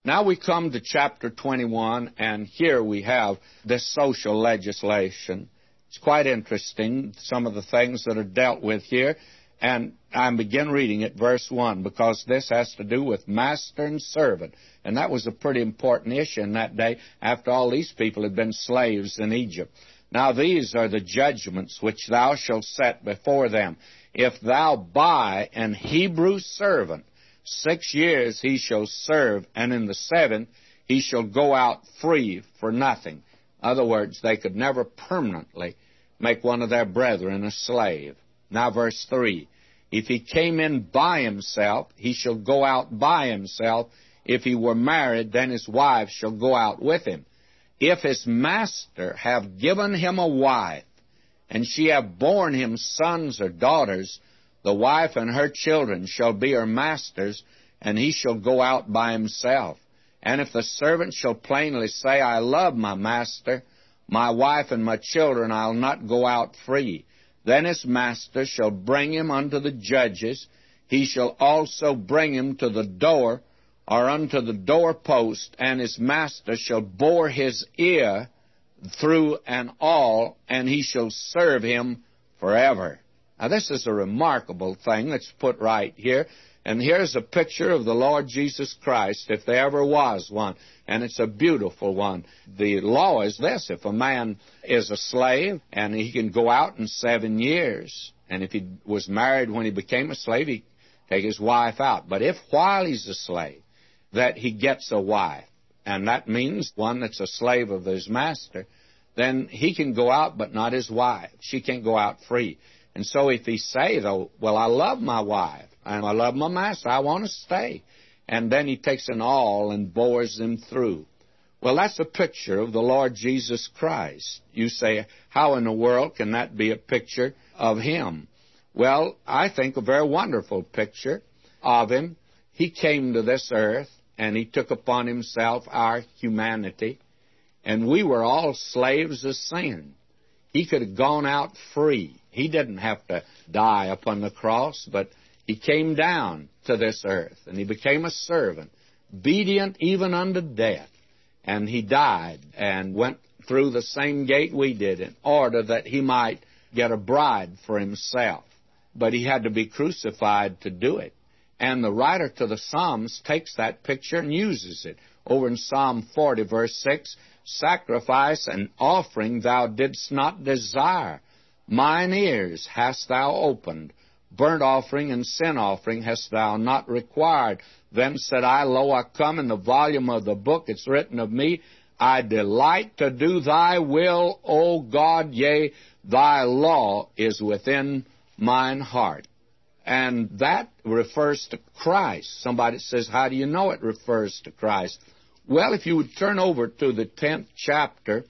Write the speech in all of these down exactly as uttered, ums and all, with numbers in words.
Now we come to chapter twenty-one, and here we have this social legislation. It's quite interesting, some of the things that are dealt with here. And I begin reading at verse one, because this has to do with master and servant. And that was a pretty important issue in that day, after all these people had been slaves in Egypt. Now these are the judgments which thou shalt set before them. If thou buy an Hebrew servant, six years he shall serve, and in the seventh he shall go out free for nothing. In other words, they could never permanently make one of their brethren a slave. Now verse three, if he came in by himself, he shall go out by himself. If he were married, then his wife shall go out with him. If his master have given him a wife, and she have borne him sons or daughters, the wife and her children shall be her master's, and he shall go out by himself. And if the servant shall plainly say, I love my master, my wife and my children, I'll not go out free, then his master shall bring him unto the judges. He shall also bring him to the door, or unto the doorpost, and his master shall bore his ear through and all, and he shall serve him forever. Now this is a remarkable thing that's put right here. And here's a picture of the Lord Jesus Christ, if there ever was one. And it's a beautiful one. The law is this: if a man is a slave, and he can go out in seven years, and if he was married when he became a slave, he take his wife out. But if while he's a slave that he gets a wife, and that means one that's a slave of his master, then he can go out, but not his wife. She can't go out free. And so if he say, though, well, I love my wife, and I love my master, I want to stay, and then he takes an awl and bores them through. Well, that's a picture of the Lord Jesus Christ. You say, how in the world can that be a picture of him? Well, I think a very wonderful picture of him. He came to this earth, and he took upon himself our humanity, and we were all slaves of sin. He could have gone out free. He didn't have to die upon the cross, but he came down to this earth, and he became a servant, obedient even unto death. And he died and went through the same gate we did in order that he might get a bride for himself. But he had to be crucified to do it. And the writer to the Psalms takes that picture and uses it. Over in Psalm forty, verse six, sacrifice and offering thou didst not desire. Mine ears hast thou opened. Burnt offering and sin offering hast thou not required. Then said I, Lo, I come. In the volume of the book it's written of me, I delight to do thy will, O God, yea, thy law is within mine heart. And that refers to Christ. Somebody says, how do you know it refers to Christ? Well, if you would turn over to the tenth chapter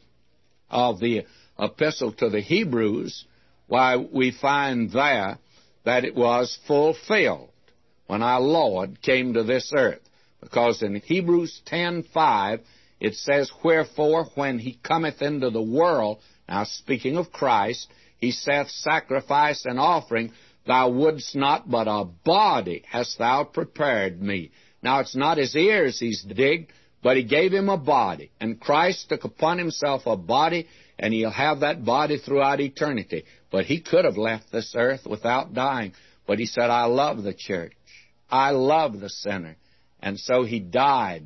of the epistle to the Hebrews, why, we find there that it was fulfilled when our Lord came to this earth. Because in Hebrews ten five, it says, wherefore, when he cometh into the world, now speaking of Christ, he saith, sacrifice and offering, thou wouldst not, but a body hast thou prepared me. Now, it's not his ears he's digged, but he gave him a body. And Christ took upon himself a body, and he'll have that body throughout eternity. But he could have left this earth without dying. But he said, I love the church. I love the sinner. And so he died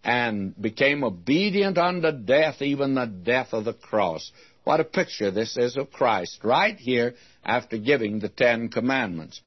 and became obedient unto death, even the death of the cross. What a picture this is of Christ, right here after giving the Ten Commandments.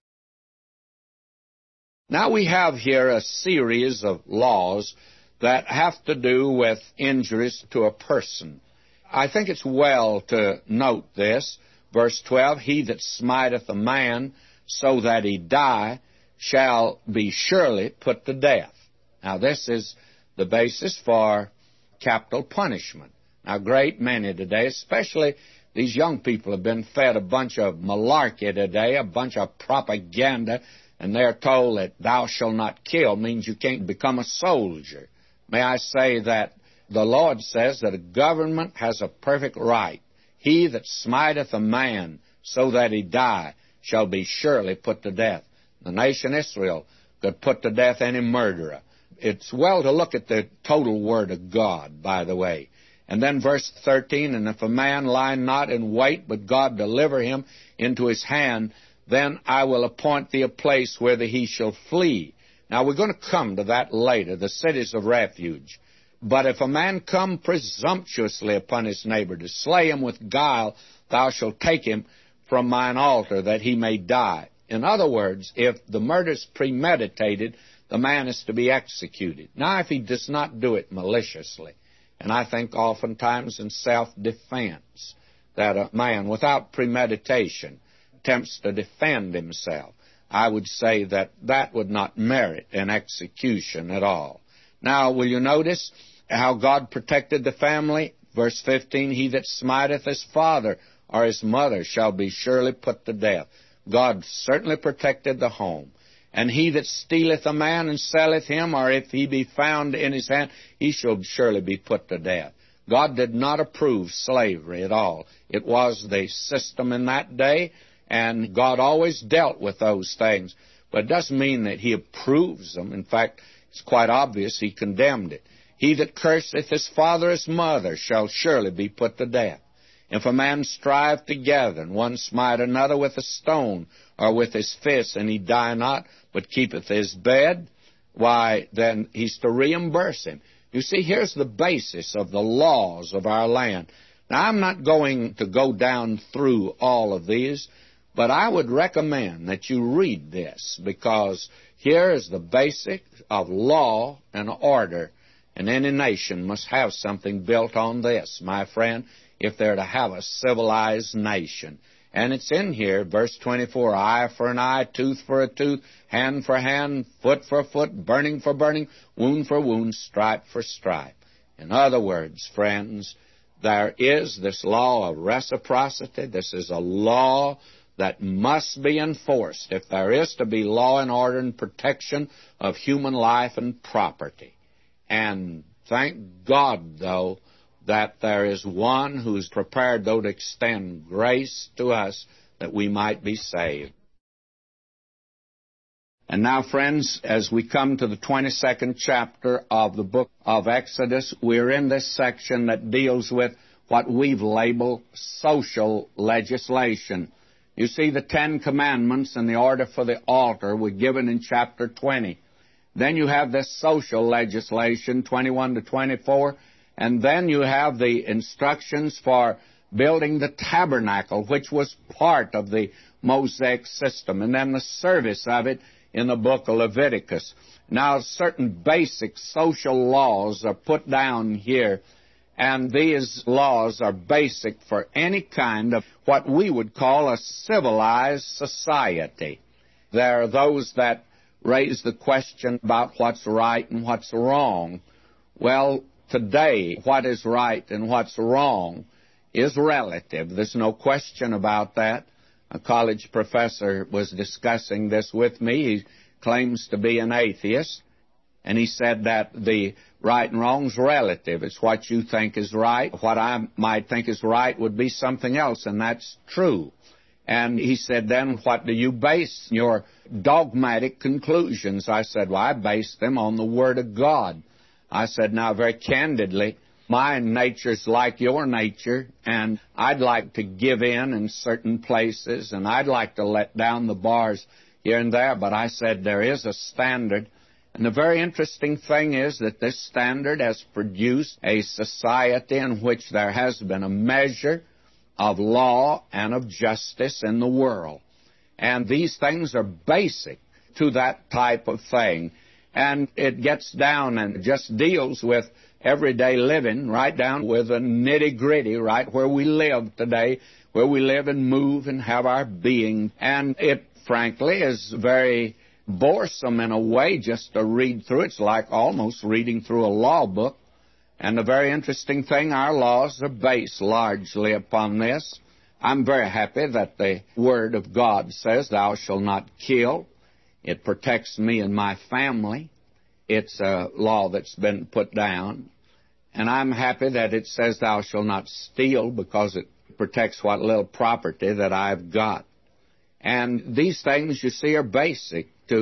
Now we have here a series of laws that have to do with injuries to a person. I think it's well to note this. Verse twelve, he that smiteth a man so that he die shall be surely put to death. Now this is the basis for capital punishment. Now, great many today, especially these young people, have been fed a bunch of malarkey today, a bunch of propaganda, and they're told that thou shalt not kill means you can't become a soldier. May I say that the Lord says that a government has a perfect right. He that smiteth a man so that he die shall be surely put to death. The nation Israel could put to death any murderer. it's well to look at the total Word of God, by the way. And then verse thirteen, and if a man lie not in wait, but God deliver him into his hand, then I will appoint thee a place whither he shall flee. Now, we're going to come to that later, the cities of refuge. But if a man come presumptuously upon his neighbor to slay him with guile, thou shalt take him from mine altar, that he may die. In other words, if the murder is premeditated, the man is to be executed. Now, if he does not do it maliciously, and I think oftentimes in self-defense, that a man without premeditation attempts to defend himself, I would say that that would not merit an execution at all. Now, will you notice how God protected the family? Verse fifteen, he that smiteth his father or his mother shall be surely put to death. God certainly protected the home. And he that stealeth a man and selleth him, or if he be found in his hand, he shall surely be put to death. God did not approve slavery at all. It was the system in that day, and God always dealt with those things. But it doesn't mean that he approves them. In fact, it's quite obvious he condemned it. He that curseth his father or his mother shall surely be put to death. If a man strive together, and one smite another with a stone or with his fist, and he die not, but keepeth his bed, why, then he's to reimburse him. You see, here's the basis of the laws of our land. Now, I'm not going to go down through all of these, but I would recommend that you read this, because here is the basic of law and order, and any nation must have something built on this, my friend, if they're to have a civilized nation. And it's in here, verse twenty-four, eye for an eye, tooth for a tooth, hand for hand, foot for foot, burning for burning, wound for wound, stripe for stripe. In other words, friends, there is this law of reciprocity. This is a law that must be enforced if there is to be law and order and protection of human life and property. And thank God, though, that there is one who's prepared, though, to extend grace to us that we might be saved. And now, friends, as we come to the twenty-second chapter of the book of Exodus, we're in this section that deals with what we've labeled social legislation. You see, the Ten Commandments and the order for the altar were given in chapter twenty. Then you have this social legislation, twenty-one to twenty-four, and then you have the instructions for building the tabernacle, which was part of the Mosaic system, and then the service of it in the book of Leviticus. Now, certain basic social laws are put down here, and these laws are basic for any kind of what we would call a civilized society. There are those that raise the question about what's right and what's wrong. Well, today, what is right and what's wrong is relative. There's no question about that. A college professor was discussing this with me. He claims to be an atheist, and he said that the right and wrong is relative. It's what you think is right. What I might think is right would be something else, and that's true. And he said, then what do you base your dogmatic conclusions? I said, well, I base them on the Word of God. I said, now, very candidly, my nature's like your nature, and I'd like to give in in certain places, and I'd like to let down the bars here and there, but I said there is a standard. And the very interesting thing is that this standard has produced a society in which there has been a measure of law and of justice in the world. And these things are basic to that type of thing. And it gets down and just deals with everyday living, right down with the nitty-gritty, right where we live today, where we live and move and have our being. And it, frankly, is very boresome in a way just to read through. It's like almost reading through a law book. And the very interesting thing, our laws are based largely upon this. I'm very happy that the Word of God says, thou shalt not kill. It protects me and my family. It's a law that's been put down. And I'm happy that it says thou shalt not steal, because it protects what little property that I've got. And these things, you see, are basic to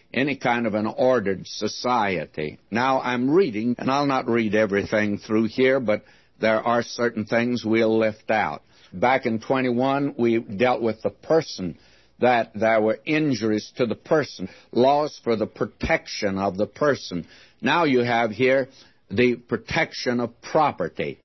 any kind of an ordered society. Now, I'm reading, and I'll not read everything through here, but there are certain things we'll lift out. Back in twenty-one, we dealt with the person, that there were injuries to the person, laws for the protection of the person. Now you have here the protection of property.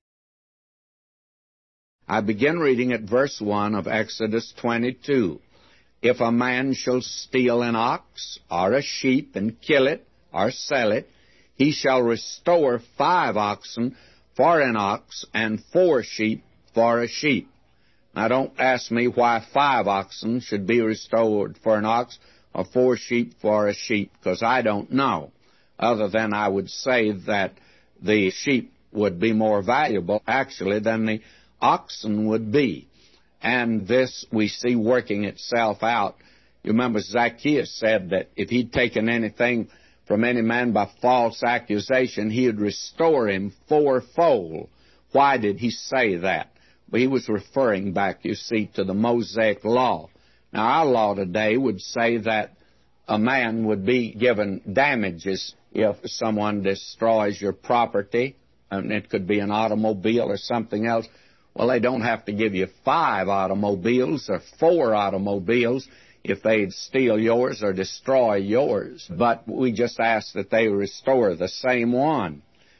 I begin reading at verse one of Exodus twenty-two. If a man shall steal an ox or a sheep and kill it or sell it, he shall restore five oxen for an ox and four sheep for a sheep. Now, don't ask me why five oxen should be restored for an ox or four sheep for a sheep, because I don't know, other than I would say that the sheep would be more valuable, actually, than the oxen would be. And this we see working itself out. You remember Zacchaeus said that if he'd taken anything from any man by false accusation, he would restore him fourfold. Why did he say that? Well, he was referring back, you see, to the Mosaic law. Now, our law today would say that a man would be given damages if someone destroys your property, and it could be an automobile or something else. Well, they don't have to give you five automobiles or four automobiles if they'd steal yours or destroy yours. But we just ask that they restore the same one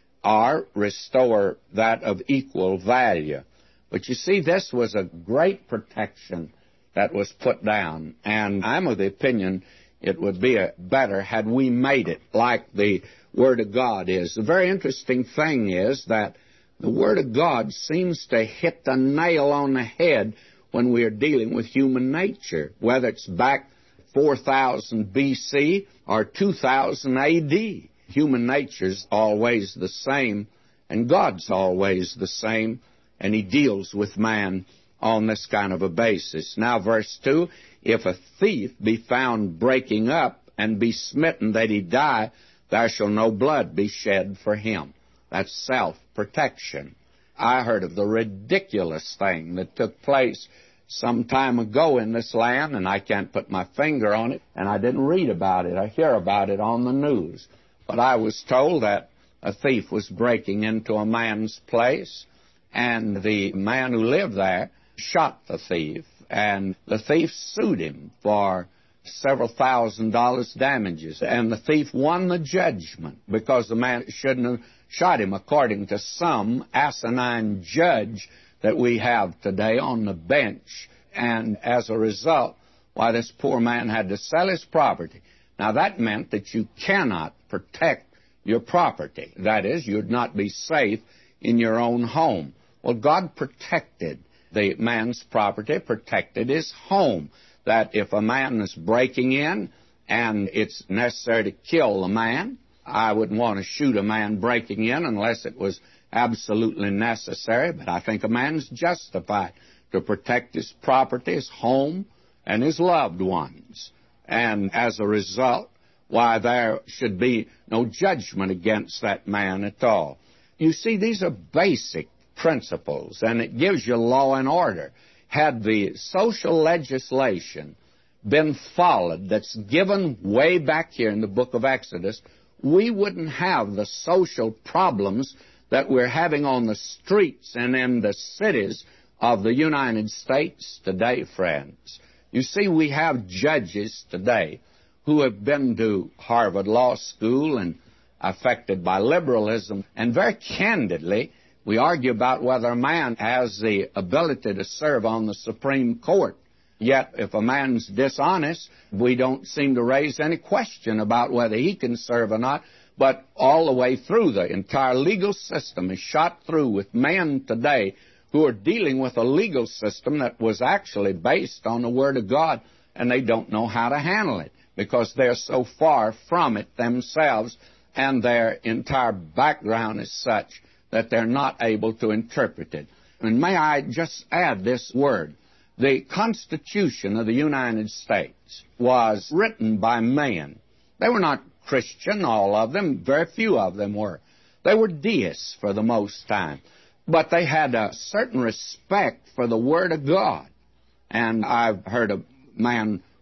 or restore that of equal value. But you see, this was a great protection that was put down, and I'm of the opinion it would be a better had we made it like the Word of God is. The very interesting thing is that the Word of God seems to hit the nail on the head when we are dealing with human nature, whether it's back four thousand B C or two thousand A D. Human nature's always the same, and God's always the same, and He deals with man on this kind of a basis. Now, verse two, if a thief be found breaking up and be smitten that he die, there shall no blood be shed for him. That's self-protection. I heard of the ridiculous thing that took place some time ago in this land, and I can't put my finger on it, and I didn't read about it. I hear about it on the news. But I was told that a thief was breaking into a man's place, and the man who lived there shot the thief, and the thief sued him for several thousand dollars damages, and the thief won the judgment because the man shouldn't have shot him, according to some asinine judge that we have today on the bench. And as a result, why, this poor man had to sell his property. Now, that meant that you cannot protect your property. That is, you'd not be safe in your own home. Well, God protected the man's property, protected his home, that if a man is breaking in and it's necessary to kill the man, I wouldn't want to shoot a man breaking in unless it was absolutely necessary, but I think a man's justified to protect his property, his home, and his loved ones. And as a result, why, there should be no judgment against that man at all. You see, these are basic principles, and it gives you law and order. Had the social legislation been followed that's given way back here in the book of Exodus, we wouldn't have the social problems that we're having on the streets and in the cities of the United States today, friends. You see, we have judges today who have been to Harvard Law School and affected by liberalism, and very candidly, we argue about whether a man has the ability to serve on the Supreme Court. Yet, if a man's dishonest, we don't seem to raise any question about whether he can serve or not. But all the way through, the entire legal system is shot through with men today who are dealing with a legal system that was actually based on the Word of God, and they don't know how to handle it because they're so far from it themselves, and their entire background is such that they're not able to interpret it. And may I just add this word. The Constitution of the United States was written by men. They were not Christian, all of them. Very few of them were. They were deists for the most time. But they had a certain respect for the Word of God. And I've heard a man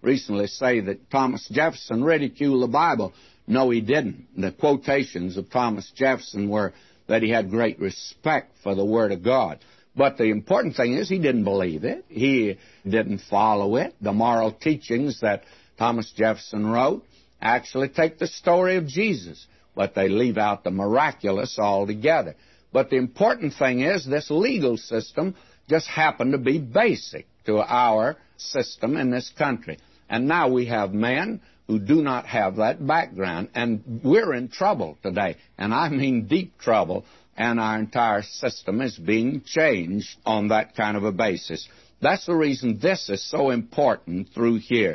recently say that Thomas Jefferson ridiculed the Bible. No, he didn't. The quotations of Thomas Jefferson were that he had great respect for the Word of God. But the important thing is he didn't believe it. He didn't follow it. The moral teachings that Thomas Jefferson wrote actually take the story of Jesus, but they leave out the miraculous altogether. But the important thing is this legal system just happened to be basic to our system in this country. And now we have men who do not have that background, and we're in trouble today, and I mean deep trouble, and our entire system is being changed on that kind of a basis. That's the reason this is so important through here.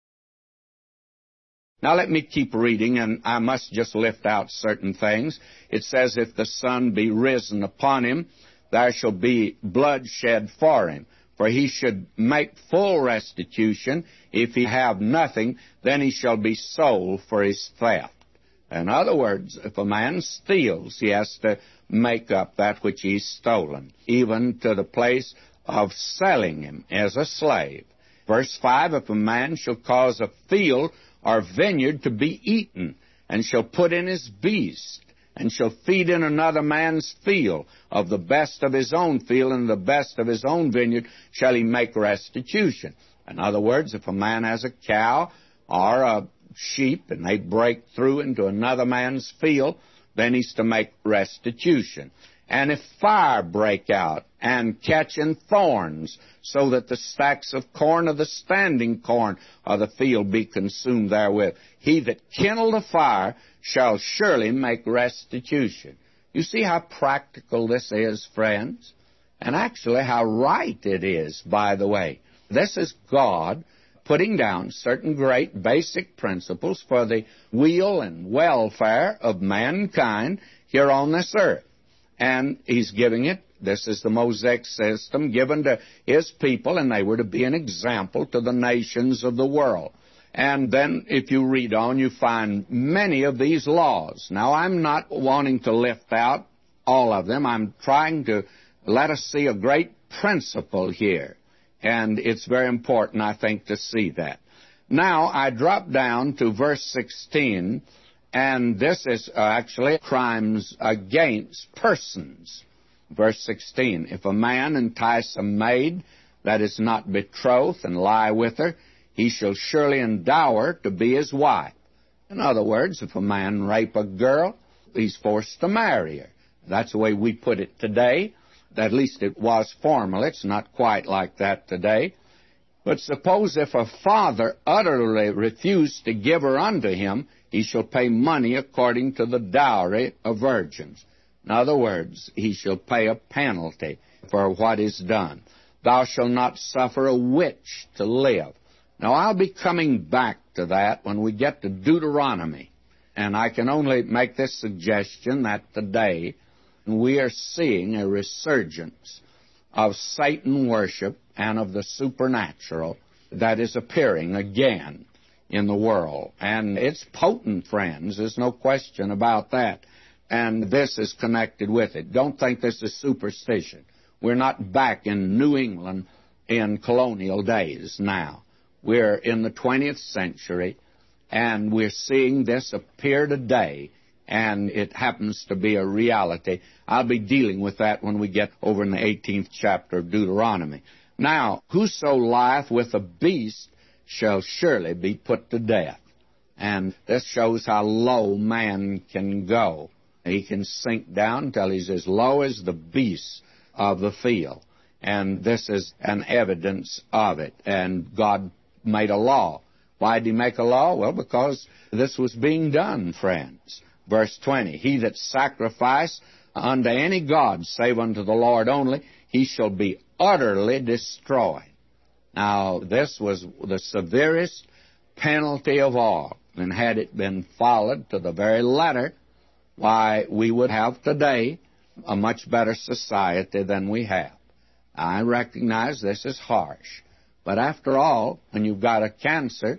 Now let me keep reading, and I must just lift out certain things. It says, if the sun be risen upon him, there shall be blood shed for him. For he should make full restitution. If he have nothing, then he shall be sold for his theft. In other words, if a man steals, he has to make up that which he's stolen, even to the place of selling him as a slave. Verse five, if a man shall cause a field or vineyard to be eaten, and shall put in his beast, and shall feed in another man's field, of the best of his own field and the best of his own vineyard shall he make restitution. In other words, if a man has a cow or a sheep and they break through into another man's field, then he's to make restitution. And if fire break out and catch in thorns, so that the stacks of corn or the standing corn of the field be consumed therewith, he that kindled the fire shall surely make restitution. You see how practical this is, friends? And actually how right it is, by the way. This is God putting down certain great basic principles for the weal and welfare of mankind here on this earth. And he's giving it, this is the Mosaic system given to his people, and they were to be an example to the nations of the world. And then if you read on, you find many of these laws. Now, I'm not wanting to lift out all of them. I'm trying to let us see a great principle here. And it's very important, I think, to see that. Now, I drop down to verse sixteen, and this is uh, actually crimes against persons. Verse sixteen, if a man entice a maid that is not betrothed and lie with her, he shall surely endow her to be his wife. In other words, if a man rape a girl, he's forced to marry her. That's the way we put it today. At least it was formerly. It's not quite like that today. But suppose if a father utterly refused to give her unto him, he shall pay money according to the dowry of virgins. In other words, he shall pay a penalty for what is done. Thou shalt not suffer a witch to live. Now, I'll be coming back to that when we get to Deuteronomy. And I can only make this suggestion that today we are seeing a resurgence of Satan worship and of the supernatural that is appearing again in the world. And it's potent, friends. There's no question about that. And this is connected with it. Don't think this is superstition. We're not back in New England in colonial days now. We're in the twentieth century, and we're seeing this appear today, and it happens to be a reality. I'll be dealing with that when we get over in the eighteenth chapter of Deuteronomy. Now, whoso lieth with a beast shall surely be put to death. And this shows how low man can go. He can sink down until he's as low as the beasts of the field. And this is an evidence of it. And God made a law. Why did he make a law? Well, because this was being done, friends. Verse twenty, he that sacrifice unto any god save unto the Lord only, he shall be utterly destroyed. Now, this was the severest penalty of all. And had it been followed to the very letter, why, we would have today a much better society than we have. I recognize this is harsh. But after all, when you've got a cancer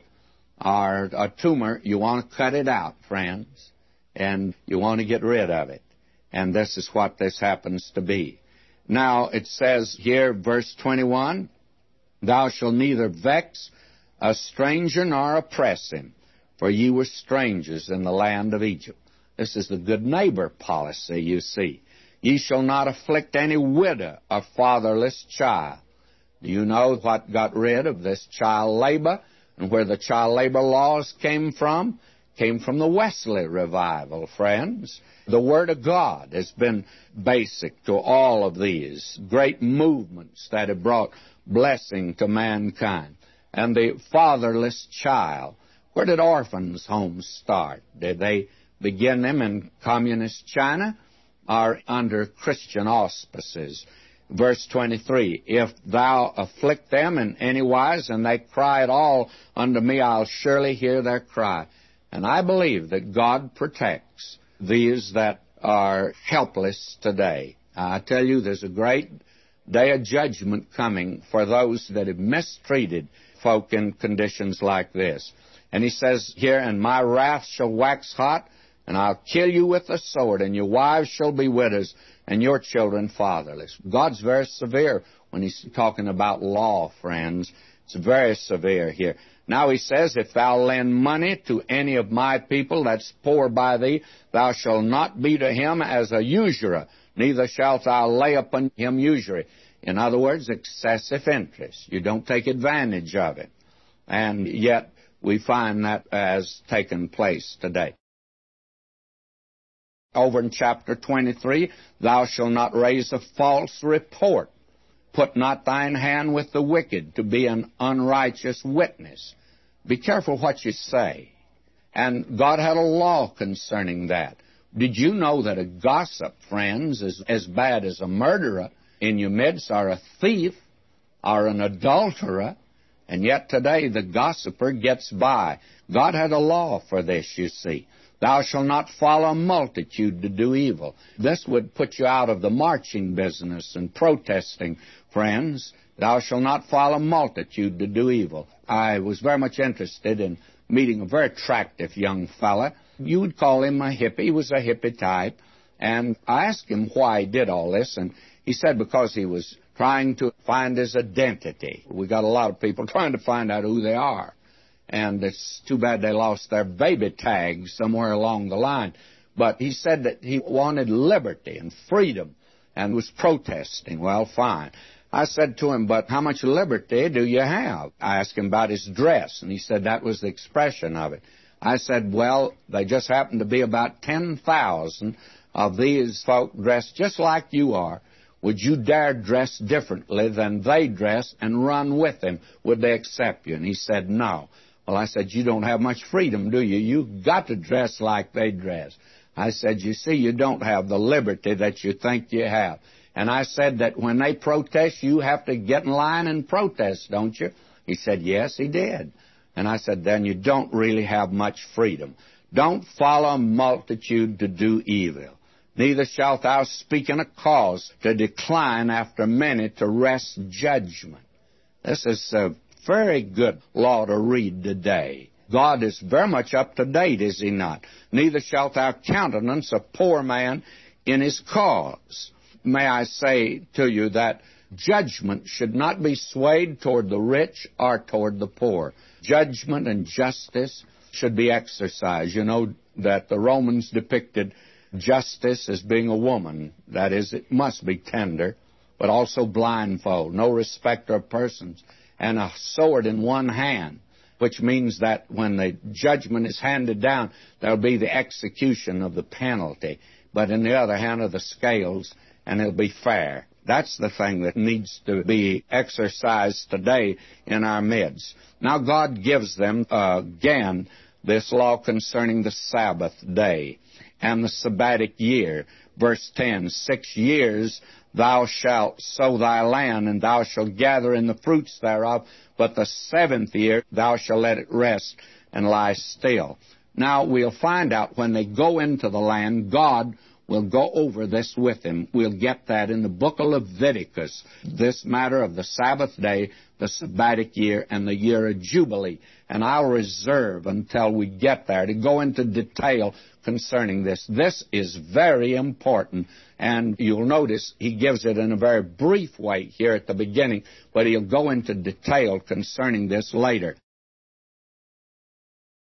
or a tumor, you want to cut it out, friends. And you want to get rid of it. And this is what this happens to be. Now, it says here, verse twenty-one, thou shalt neither vex a stranger nor oppress him, for ye were strangers in the land of Egypt. This is the good neighbor policy, you see. Ye shall not afflict any widow or fatherless child. Do you know what got rid of this child labor and where the child labor laws came from? Came from the Wesley revival, friends. The Word of God has been basic to all of these great movements that have brought blessing to mankind. And the fatherless child, where did orphans' homes start? Did they begin them in communist China or under Christian auspices? Verse twenty-three, if thou afflict them in any wise, and they cry at all unto me, I'll surely hear their cry. And I believe that God protects these that are helpless today. I tell you, there's a great day of judgment coming for those that have mistreated folk in conditions like this. And he says here, and my wrath shall wax hot, and I'll kill you with the sword, and your wives shall be widows, and your children fatherless. God's very severe when he's talking about law, friends. It's very severe here. Now he says, if thou lend money to any of my people that's poor by thee, thou shalt not be to him as a usurer, neither shalt thou lay upon him usury. In other words, excessive interest. You don't take advantage of it. And yet we find that as taken place today. Over in chapter twenty-three, thou shalt not raise a false report. Put not thine hand with the wicked to be an unrighteous witness. Be careful what you say. And God had a law concerning that. Did you know that a gossip, friends, is as bad as a murderer in your midst, or a thief, or an adulterer? And yet today the gossiper gets by. God had a law for this, you see. Thou shalt not follow a multitude to do evil. This would put you out of the marching business and protesting, friends. Thou shalt not follow a multitude to do evil. I was very much interested in meeting a very attractive young fella. You would call him a hippie. He was a hippie type. And I asked him why he did all this, and he said because he was trying to find his identity. We got a lot of people trying to find out who they are. And it's too bad they lost their baby tag somewhere along the line. But he said that he wanted liberty and freedom and was protesting. Well, fine. I said to him, but how much liberty do you have? I asked him about his dress, and he said that was the expression of it. I said, well, they just happen to be about ten thousand of these folk dressed just like you are. Would you dare dress differently than they dress and run with them? Would they accept you? And he said, no. Well, I said, you don't have much freedom, do you? You've got to dress like they dress. I said, you see, you don't have the liberty that you think you have. And I said that when they protest, you have to get in line and protest, don't you? He said, yes, he did. And I said, then you don't really have much freedom. Don't follow a multitude to do evil. Neither shalt thou speak in a cause to decline after many to wrest judgment. This is a very good law to read today. God is very much up to date, is he not? Neither shalt thou countenance a poor man in his cause. May I say to you that judgment should not be swayed toward the rich or toward the poor. Judgment and justice should be exercised. You know that the Romans depicted justice as being a woman. That is, it must be tender, but also blindfold, no respecter of persons, and a sword in one hand, which means that when the judgment is handed down, there will be the execution of the penalty. But in the other hand are the scales, and it'll be fair. That's the thing that needs to be exercised today in our midst. Now God gives them uh, again this law concerning the Sabbath day and the Sabbatic year. Verse ten, six years thou shalt sow thy land, and thou shalt gather in the fruits thereof, but the seventh year thou shalt let it rest and lie still. Now we'll find out when they go into the land, God will go over this with him. We'll get that in the book of Leviticus, this matter of the Sabbath day, the Sabbatic year, and the year of Jubilee. And I'll reserve until we get there to go into detail concerning this. This is very important, and you'll notice he gives it in a very brief way here at the beginning, but he'll go into detail concerning this later.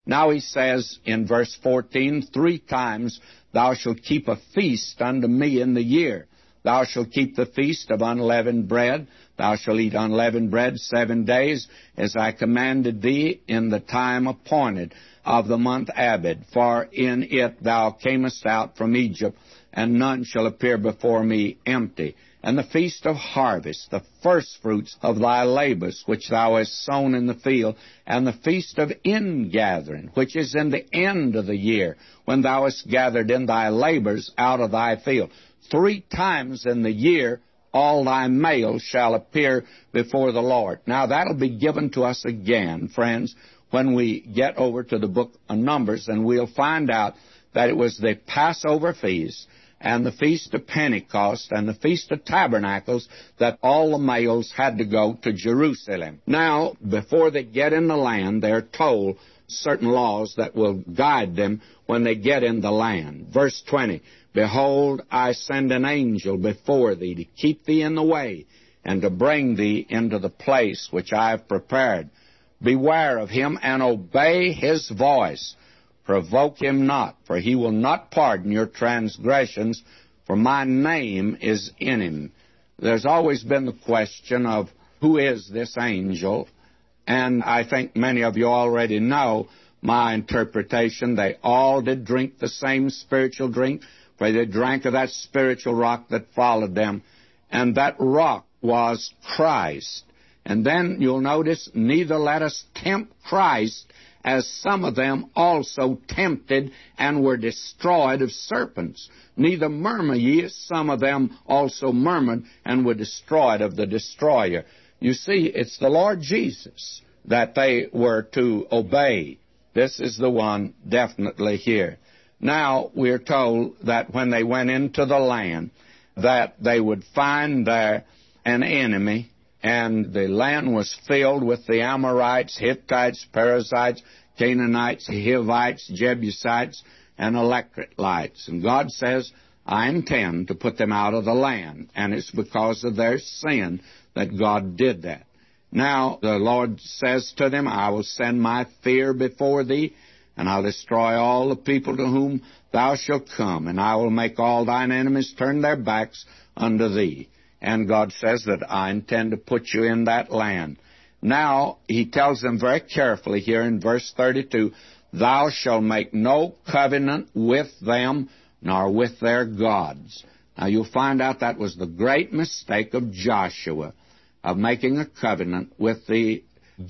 Now he says in verse fourteen, three times thou shalt keep a feast unto me in the year. Thou shalt keep the feast of unleavened bread. Thou shalt eat unleavened bread seven days, as I commanded thee in the time appointed of the month Abib. For in it thou camest out from Egypt, and none shall appear before me empty. And the feast of harvest, the firstfruits of thy labors, which thou hast sown in the field, and the feast of ingathering, which is in the end of the year, when thou hast gathered in thy labors out of thy field. Three times in the year all thy males shall appear before the Lord. Now that'll be given to us again, friends, when we get over to the book of Numbers, and we'll find out that it was the Passover feast and the Feast of Pentecost and the Feast of Tabernacles that all the males had to go to Jerusalem. Now, before they get in the land, they're told certain laws that will guide them when they get in the land. Verse twenty, Behold, I send an angel before thee to keep thee in the way, and to bring thee into the place which I have prepared. Beware of him, and obey his voice. Provoke him not, for he will not pardon your transgressions, for my name is in him. There's always been the question of who is this angel, and I think many of you already know my interpretation. They all did drink the same spiritual drink, for they drank of that spiritual rock that followed them, and that rock was Christ. And then you'll notice, neither let us tempt Christ, as some of them also tempted and were destroyed of serpents. Neither murmur ye, as some of them also murmured and were destroyed of the destroyer. You see, it's the Lord Jesus that they were to obey. This is the one definitely here. Now, we're told that when they went into the land, that they would find there an enemy, and the land was filled with the Amorites, Hittites, Perizzites, Canaanites, Hivites, Jebusites, and Electrites. And God says, I intend to put them out of the land, and it's because of their sin that God did that. Now, the Lord says to them, I will send my fear before thee, and I'll destroy all the people to whom thou shalt come, and I will make all thine enemies turn their backs unto thee. And God says that I intend to put you in that land. Now, he tells them very carefully here in verse thirty-two, Thou shalt make no covenant with them, nor with their gods. Now, you'll find out that was the great mistake of Joshua, of making a covenant with the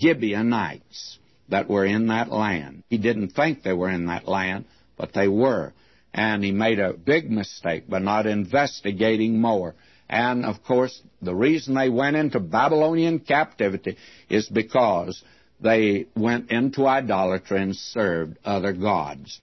Gibeonites that were in that land. He didn't think they were in that land, but they were. And he made a big mistake by not investigating more. And, of course, the reason they went into Babylonian captivity is because they went into idolatry and served other gods.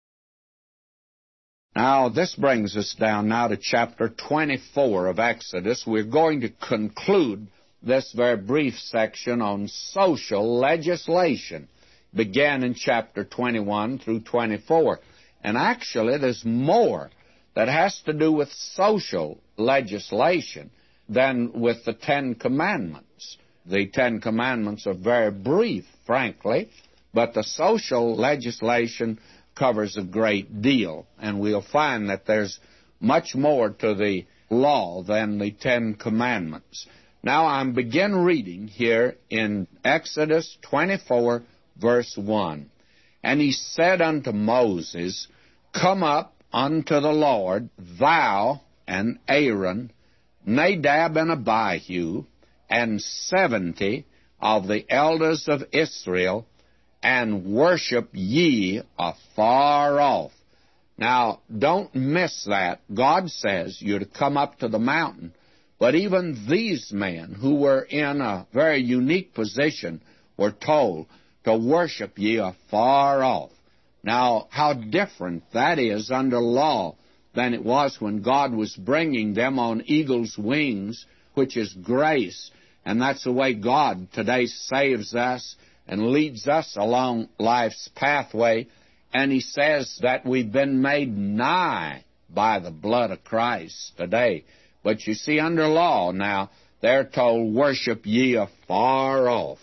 Now, this brings us down now to chapter twenty-four of Exodus. We're going to conclude this very brief section on social legislation. Began in chapter twenty-one through twenty-four. And actually, there's more that has to do with social legislation than with the Ten Commandments. The Ten Commandments are very brief, frankly, but the social legislation covers a great deal, and we'll find that there's much more to the law than the Ten Commandments. Now, I'm begin reading here in Exodus twenty-four, verse one. And he said unto Moses, Come up unto the Lord, thou and Aaron, Nadab and Abihu, and seventy of the elders of Israel, and worship ye afar off. Now, don't miss that. God says you're to come up to the mountain. But even these men, who were in a very unique position, were told to worship ye afar off. Now, how different that is under law than it was when God was bringing them on eagle's wings, which is grace. And that's the way God today saves us and leads us along life's pathway. And he says that we've been made nigh by the blood of Christ today. But you see, under law now, they're told, worship ye afar off.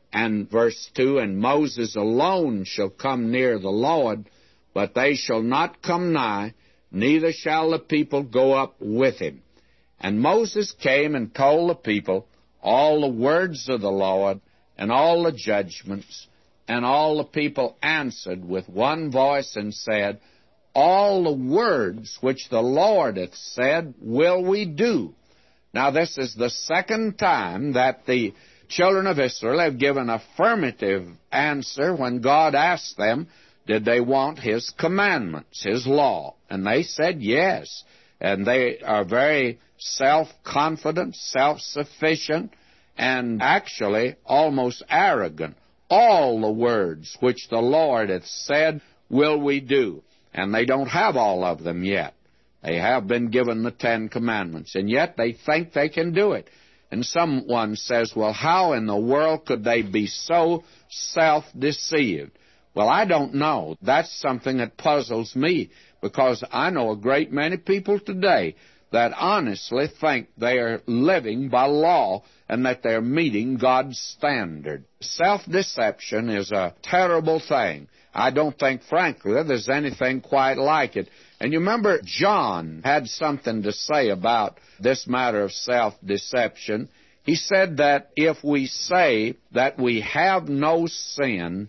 And verse two, and Moses alone shall come near the Lord, but they shall not come nigh, neither shall the people go up with him. And Moses came and told the people all the words of the Lord, and all the judgments, and all the people answered with one voice and said, all the words which the Lord hath said will we do. Now this is the second time that the children of Israel have given affirmative answer when God asked them, did they want His commandments, His law? And they said yes. And they are very self-confident, self-sufficient, and actually almost arrogant. All the words which the Lord hath said will we do. And they don't have all of them yet. They have been given the Ten Commandments, and yet they think they can do it. And someone says, well, how in the world could they be so self-deceived? Well, I don't know. That's something that puzzles me, because I know a great many people today that honestly think they are living by law and that they're meeting God's standard. Self-deception is a terrible thing. I don't think, frankly, there's anything quite like it. And you remember John had something to say about this matter of self-deception. He said that if we say that we have no sin,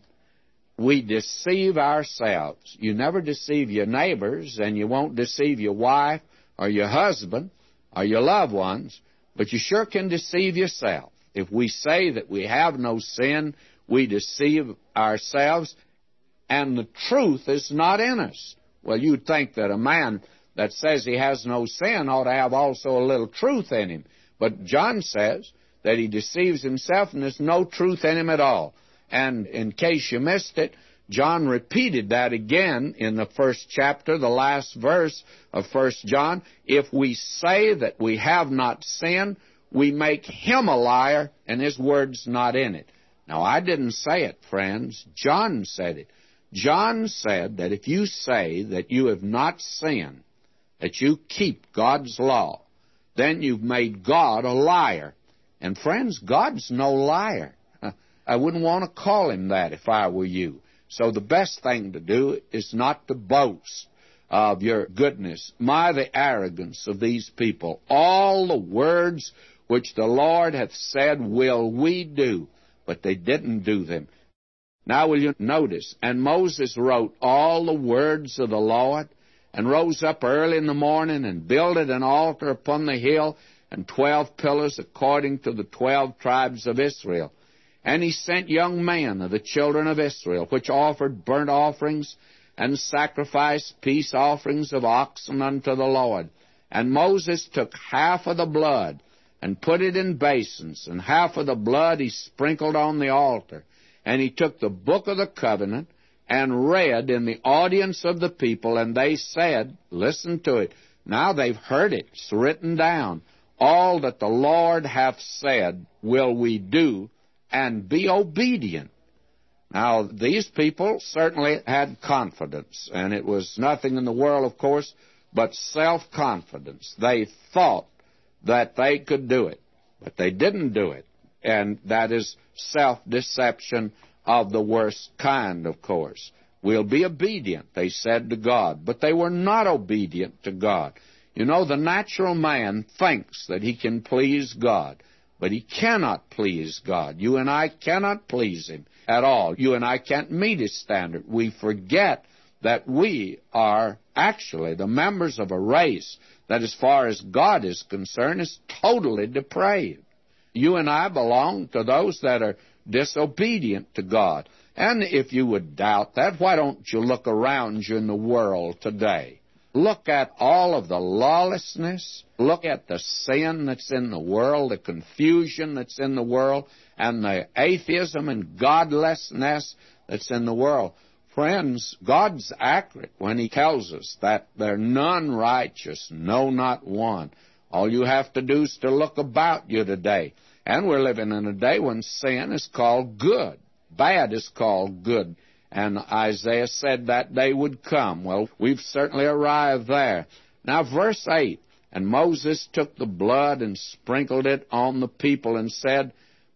we deceive ourselves. You never deceive your neighbors, and you won't deceive your wife or your husband or your loved ones, but you sure can deceive yourself. If we say that we have no sin, we deceive ourselves, and the truth is not in us. Well, you'd think that a man that says he has no sin ought to have also a little truth in him. But John says that he deceives himself and there's no truth in him at all. And in case you missed it, John repeated that again in the first chapter, the last verse of First John. If we say that we have not sinned, we make him a liar, and his word's not in it. Now, I didn't say it, friends. John said it. John said that if you say that you have not sinned, that you keep God's law, then you've made God a liar. And friends, God's no liar. I wouldn't want to call him that if I were you. So the best thing to do is not to boast of your goodness. My, the arrogance of these people. All the words which the Lord hath said will we do, but they didn't do them. Now will you notice, and Moses wrote all the words of the Lord, and rose up early in the morning, and builded an altar upon the hill, and twelve pillars according to the twelve tribes of Israel. And he sent young men of the children of Israel, which offered burnt offerings, and sacrificed peace offerings of oxen unto the Lord. And Moses took half of the blood, and put it in basins, and half of the blood he sprinkled on the altar. And he took the book of the covenant, and read in the audience of the people, and they said, listen to it, now they've heard it, it's written down, all that the Lord hath said will we do, and be obedient. Now, these people certainly had confidence, and it was nothing in the world, of course, but self-confidence. They thought that they could do it, but they didn't do it, and that is self-deception of the worst kind, of course. We'll be obedient, they said to God, but they were not obedient to God. You know, the natural man thinks that he can please God, but he cannot please God. You and I cannot please him at all. You and I can't meet his standard. We forget that we are actually the members of a race that, as far as God is concerned, is totally depraved. You and I belong to those that are disobedient to God. And if you would doubt that, why don't you look around you in the world today? Look at all of the lawlessness. Look at the sin that's in the world, the confusion that's in the world, and the atheism and godlessness that's in the world. Friends, God's accurate when he tells us that there are none righteous, no, not one. All you have to do is to look about you today. And we're living in a day when sin is called good. Bad is called good. And Isaiah said that day would come. Well, we've certainly arrived there. Now, verse eight, and Moses took the blood and sprinkled it on the people and said,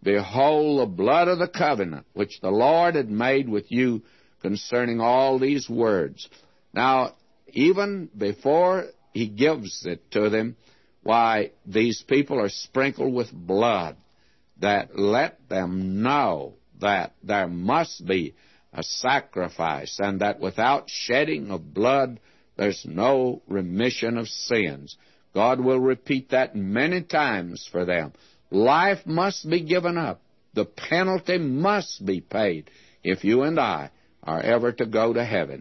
Behold the blood of the covenant, which the Lord had made with you concerning all these words. Now, even before he gives it to them, why, these people are sprinkled with blood, that let them know that there must be a sacrifice, and that without shedding of blood, there's no remission of sins. God will repeat that many times for them. Life must be given up. The penalty must be paid if you and I are ever to go to heaven.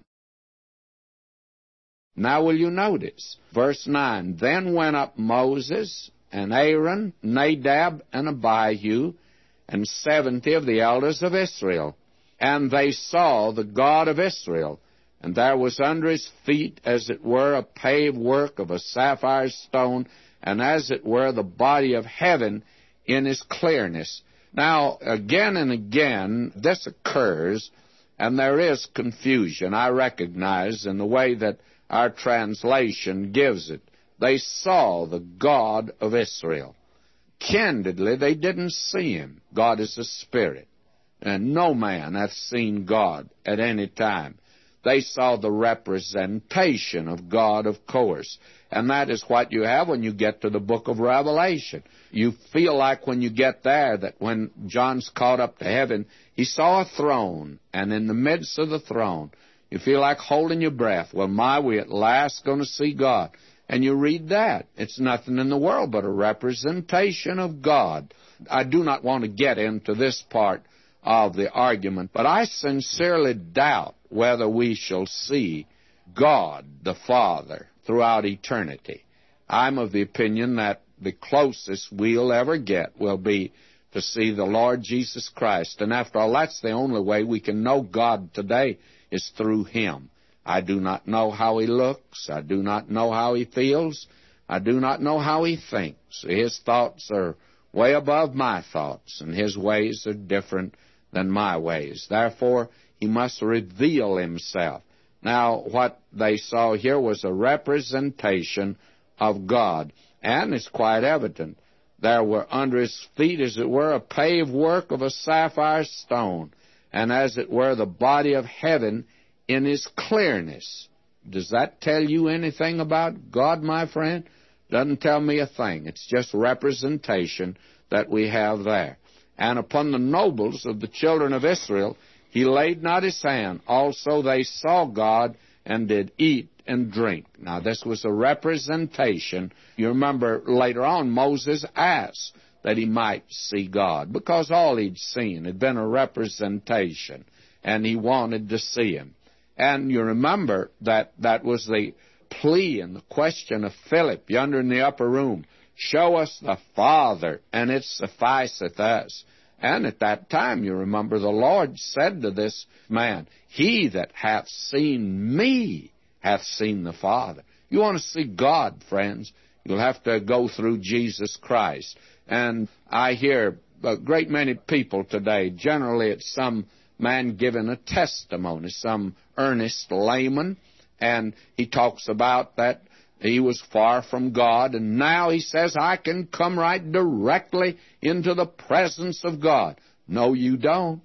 Now will you notice, verse nine, Then went up Moses and Aaron, Nadab and Abihu, and seventy of the elders of Israel. And they saw the God of Israel, and there was under his feet, as it were, a paved work of a sapphire stone, and as it were, the body of heaven in his clearness. Now, again and again, this occurs, and there is confusion, I recognize, in the way that our translation gives it. They saw the God of Israel. Candidly, they didn't see him. God is a spirit, and no man hath seen God at any time. They saw the representation of God, of course, and that is what you have when you get to the book of Revelation. You feel like when you get there that when John's caught up to heaven, he saw a throne, and in the midst of the throne, you feel like holding your breath. Well, my, we at last going to see God. And you read that. It's nothing in the world but a representation of God. I do not want to get into this part of the argument, but I sincerely doubt whether we shall see God the Father throughout eternity. I'm of the opinion that the closest we'll ever get will be to see the Lord Jesus Christ. And after all, that's the only way we can know God today is through him. I do not know how he looks. I do not know how he feels. I do not know how he thinks. His thoughts are way above my thoughts, and his ways are different than my ways. Therefore, he must reveal himself. Now, what they saw here was a representation of God, and it's quite evident. There were under his feet, as it were, a paved work of a sapphire stone, and as it were, the body of heaven in his clearness. Does that tell you anything about God, my friend? Doesn't tell me a thing. It's just representation that we have there. And upon the nobles of the children of Israel he laid not his hand. Also they saw God and did eat and drink. Now this was a representation. You remember later on Moses asked that he might see God, because all he'd seen had been a representation, and he wanted to see him. And you remember that that was the plea and the question of Philip yonder in the upper room. Show us the Father, and it sufficeth us. And at that time, you remember, the Lord said to this man, He that hath seen me hath seen the Father. You want to see God, friends, you'll have to go through Jesus Christ. And I hear a great many people today, generally it's some man giving a testimony, some earnest layman, and he talks about that he was far from God, and now he says, I can come right directly into the presence of God. No, you don't.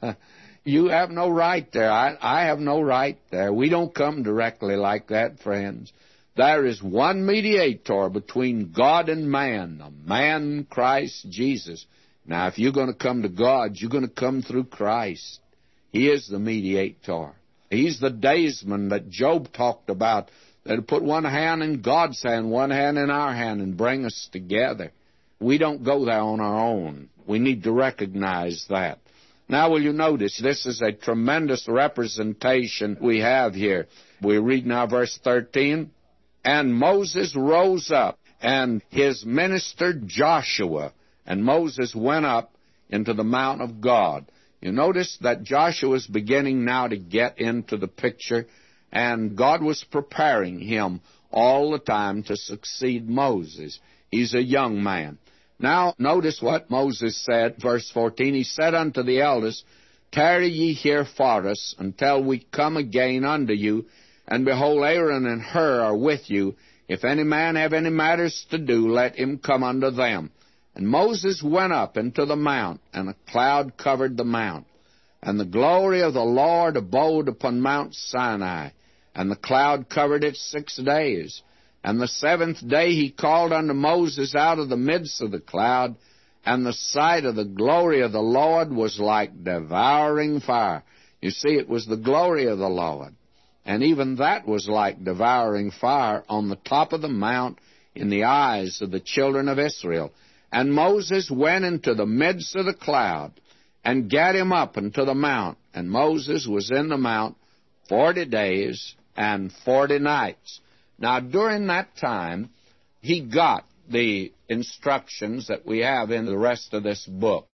You have no right there. I, I have no right there. We don't come directly like that, friends. There is one mediator between God and man, the man Christ Jesus. Now, if you're going to come to God, you're going to come through Christ. He is the mediator. He's the daysman that Job talked about, that put one hand in God's hand, one hand in our hand, and bring us together. We don't go there on our own. We need to recognize that. Now, will you notice, this is a tremendous representation we have here. We read now verse thirteen. And Moses rose up, and his minister Joshua, and Moses went up into the mount of God. You notice that Joshua is beginning now to get into the picture, and God was preparing him all the time to succeed Moses. He's a young man. Now, notice what Moses said, verse fourteen. He said unto the elders, Tarry ye here for us until we come again unto you, and behold, Aaron and Hur are with you. If any man have any matters to do, let him come unto them. And Moses went up into the mount, and a cloud covered the mount. And the glory of the Lord abode upon Mount Sinai, and the cloud covered it six days. And the seventh day he called unto Moses out of the midst of the cloud, and the sight of the glory of the Lord was like devouring fire. You see, it was the glory of the Lord. And even that was like devouring fire on the top of the mount in the eyes of the children of Israel. And Moses went into the midst of the cloud, and gat him up into the mount. And Moses was in the mount forty days and forty nights. Now, during that time, he got the instructions that we have in the rest of this book.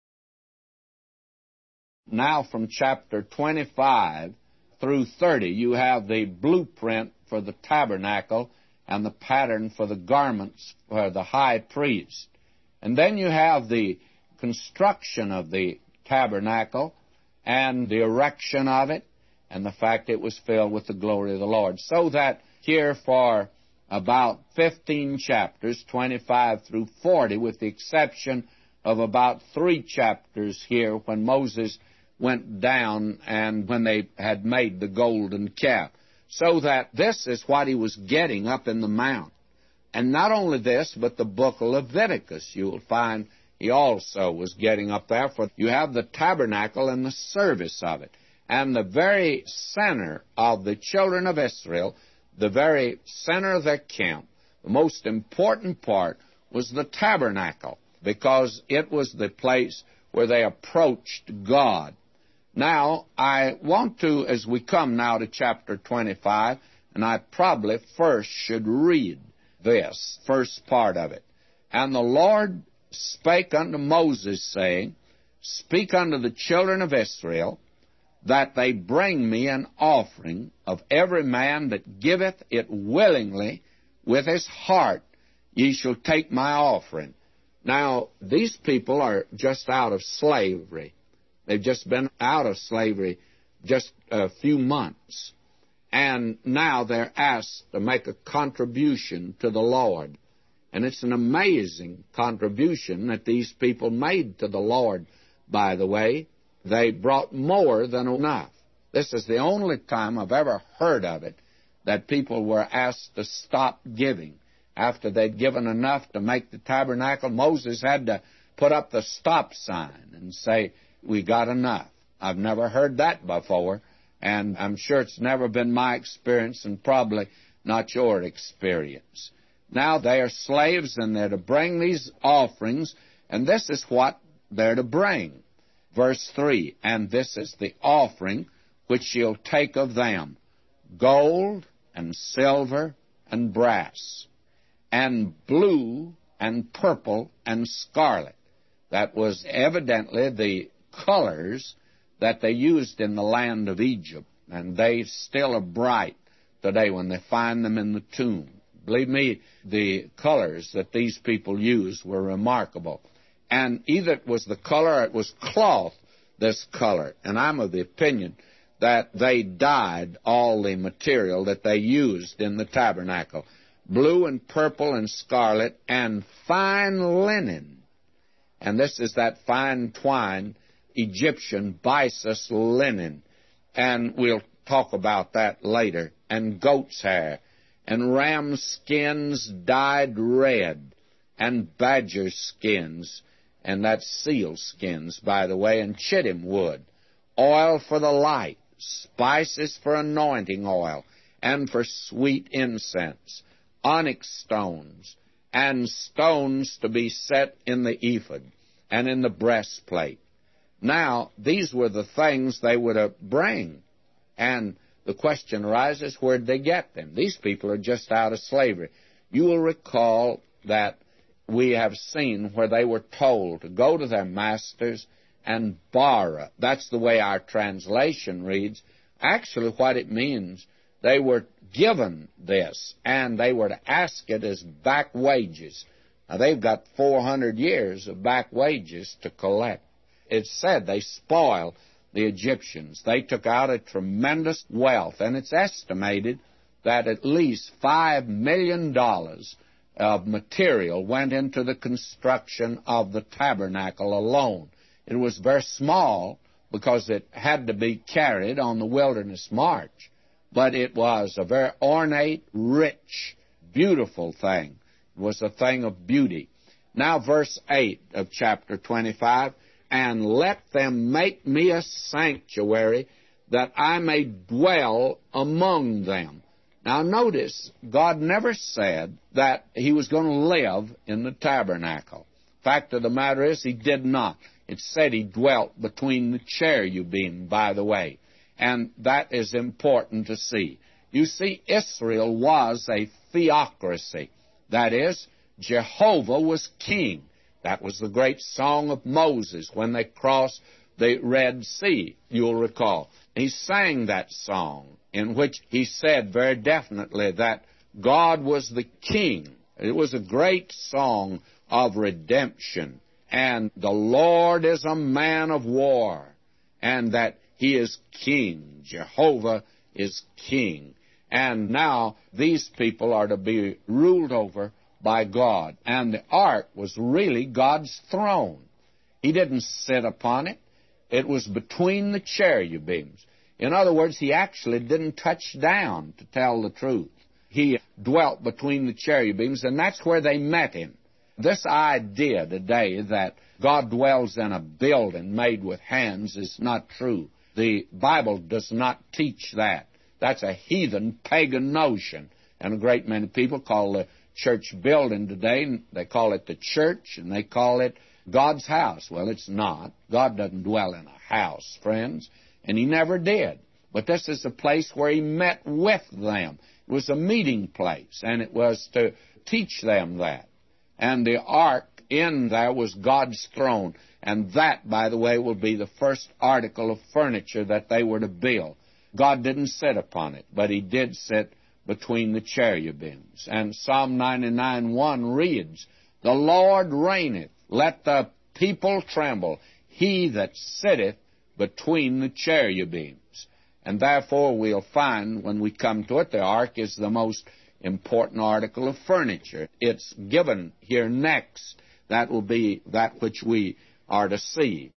Now, from chapter twenty-five through thirty, you have the blueprint for the tabernacle and the pattern for the garments for the high priest. And then you have the construction of the tabernacle and the erection of it and the fact it was filled with the glory of the Lord. So that here for about fifteen chapters, twenty-five through forty, with the exception of about three chapters here when Moses went down and when they had made the golden calf. So that this is what he was getting up in the mount. And not only this, but the book of Leviticus, you will find he also was getting up there. For you have the tabernacle and the service of it. And the very center of the children of Israel, the very center of their camp, the most important part was the tabernacle, because it was the place where they approached God. Now, I want to, as we come now to chapter twenty-five, and I probably first should read this first part of it. And the Lord spake unto Moses, saying, Speak unto the children of Israel, that they bring me an offering of every man that giveth it willingly with his heart. Ye shall take my offering. Now, these people are just out of slavery. They've just been out of slavery just a few months. And now they're asked to make a contribution to the Lord. And it's an amazing contribution that these people made to the Lord, by the way. They brought more than enough. This is the only time I've ever heard of it, that people were asked to stop giving. After they'd given enough to make the tabernacle, Moses had to put up the stop sign and say, we got enough. I've never heard that before, and I'm sure it's never been my experience and probably not your experience. Now they are slaves, and they're to bring these offerings, and this is what they're to bring. Verse three, and this is the offering which you'll take of them, gold and silver and brass, and blue and purple and scarlet. That was evidently the colors that they used in the land of Egypt, and they still are bright today when they find them in the tomb. Believe me, the colors that these people used were remarkable. And either it was the color or it was cloth, this color. And I'm of the opinion that they dyed all the material that they used in the tabernacle. Blue and purple and scarlet and fine linen. And this is that fine twine, Egyptian byssus linen. And we'll talk about that later. And goat's hair. And ram skins dyed red. And badger skins. And that's seal skins, by the way, and chittim wood, oil for the light, spices for anointing oil, and for sweet incense, onyx stones, and stones to be set in the ephod and in the breastplate. Now, these were the things they were to bring. And the question arises, where did they get them? These people are just out of slavery. You will recall that we have seen where they were told to go to their masters and borrow. That's the way our translation reads. Actually, what it means, they were given this, and they were to ask it as back wages. Now, they've got four hundred years of back wages to collect. It's said they spoiled the Egyptians. They took out a tremendous wealth, and it's estimated that at least five million dollars of material went into the construction of the tabernacle alone. It was very small because it had to be carried on the wilderness march, but it was a very ornate, rich, beautiful thing. It was a thing of beauty. Now verse eight of chapter twenty-five, and let them make me a sanctuary that I may dwell among them. Now notice, God never said that he was going to live in the tabernacle. Fact of the matter is, he did not. It said he dwelt between the cherubim, by the way. And that is important to see. You see, Israel was a theocracy. That is, Jehovah was king. That was the great song of Moses when they crossed the Red Sea, you'll recall. He sang that song in which he said very definitely that God was the king. It was a great song of redemption. And the Lord is a man of war, and that he is king. Jehovah is king. And now these people are to be ruled over by God. And the ark was really God's throne. He didn't sit upon it. It was between the cherubims. In other words, he actually didn't touch down, to tell the truth. He dwelt between the cherubims, and that's where they met him. This idea today that God dwells in a building made with hands is not true. The Bible does not teach that. That's a heathen, pagan notion. And a great many people call the church building today, they call it the church, and they call it God's house. Well, it's not. God doesn't dwell in a house, friends, and he never did. But this is a place where he met with them. It was a meeting place, and it was to teach them that. And the ark in there was God's throne. And that, by the way, will be the first article of furniture that they were to build. God didn't sit upon it, but he did sit between the cherubims. And Psalm ninety-nine one reads, the Lord reigneth, let the people tremble, he that sitteth between the cherubims. And therefore we'll find when we come to it, the ark is the most important article of furniture. It's given here next. That will be that which we are to see.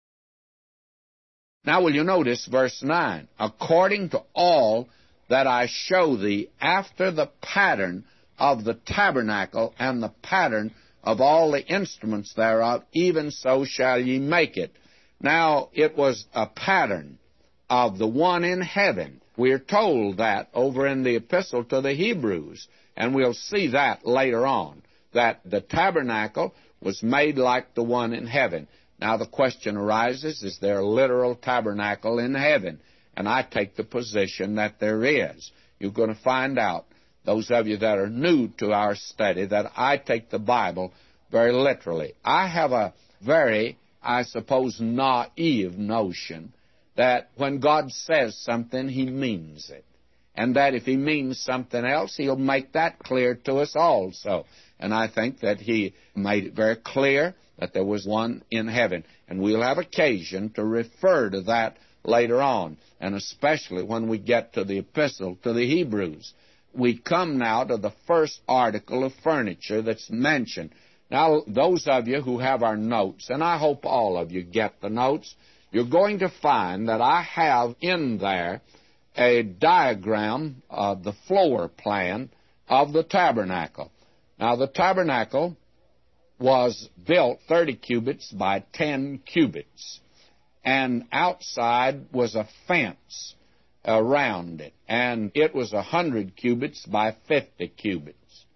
Now will you notice verse nine? According to all that I show thee after the pattern of the tabernacle and the pattern of all the instruments thereof, even so shall ye make it. Now it was a pattern of the one in heaven. We are told that over in the epistle to the Hebrews, and we'll see that later on, that the tabernacle was made like the one in heaven. Now the question arises, is there a literal tabernacle in heaven? And I take the position that there is. You're going to find out, those of you that are new to our study, that I take the Bible very literally. I have a very, I suppose, naive notion that when God says something, he means it. And that if he means something else, he'll make that clear to us also. And I think that he made it very clear that there was one in heaven. And we'll have occasion to refer to that later on, and especially when we get to the epistle to the Hebrews. We come now to the first article of furniture that's mentioned. Now, those of you who have our notes, and I hope all of you get the notes, you're going to find that I have in there a diagram of the floor plan of the tabernacle. Now, the tabernacle was built thirty cubits by ten cubits, and outside was a fence around it, and it was one hundred cubits by fifty cubits.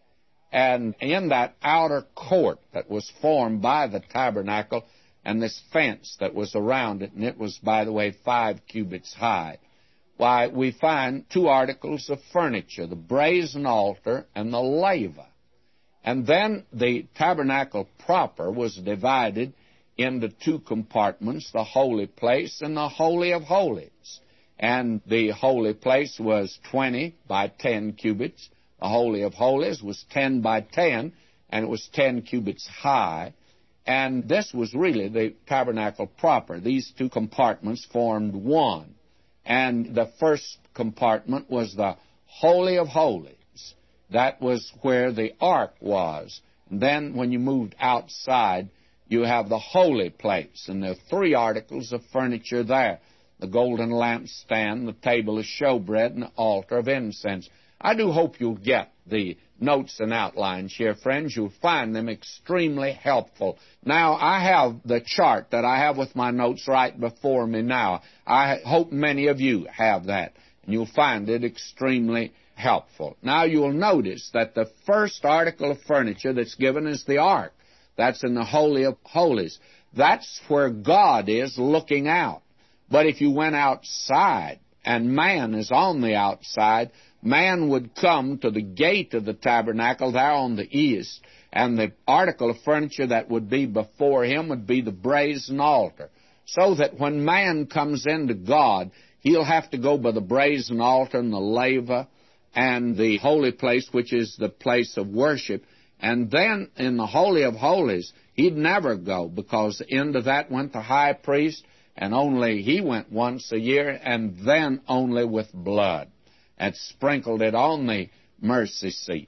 And in that outer court that was formed by the tabernacle, and this fence that was around it, and it was, by the way, five cubits high, why, we find two articles of furniture, the brazen altar and the laver. And then the tabernacle proper was divided into two compartments, the holy place and the holy of holies. And the holy place was twenty by ten cubits. The holy of holies was ten by ten, and it was ten cubits high. And this was really the tabernacle proper. These two compartments formed one. And the first compartment was the Holy of Holies. That was where the ark was. And then when you moved outside, you have the holy place, and there are three articles of furniture there: the golden lampstand, the table of showbread, and the altar of incense. I do hope you'll get the notes and outlines here, friends. You'll find them extremely helpful. Now, I have the chart that I have with my notes right before me now. I hope many of you have that, and you'll find it extremely helpful. Now, you'll notice that the first article of furniture that's given is the ark. That's in the Holy of Holies. That's where God is looking out. But if you went outside, and man is on the outside, man would come to the gate of the tabernacle there on the east, and the article of furniture that would be before him would be the brazen altar. So that when man comes into God, he'll have to go by the brazen altar and the laver and the holy place, which is the place of worship. And then in the Holy of Holies, he'd never go, because into that went the high priest, and only he went once a year, and then only with blood, and sprinkled it on the mercy seat.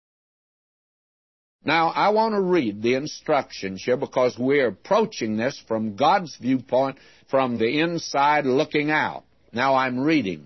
Now, I want to read the instructions here, because we're approaching this from God's viewpoint, from the inside looking out. Now, I'm reading.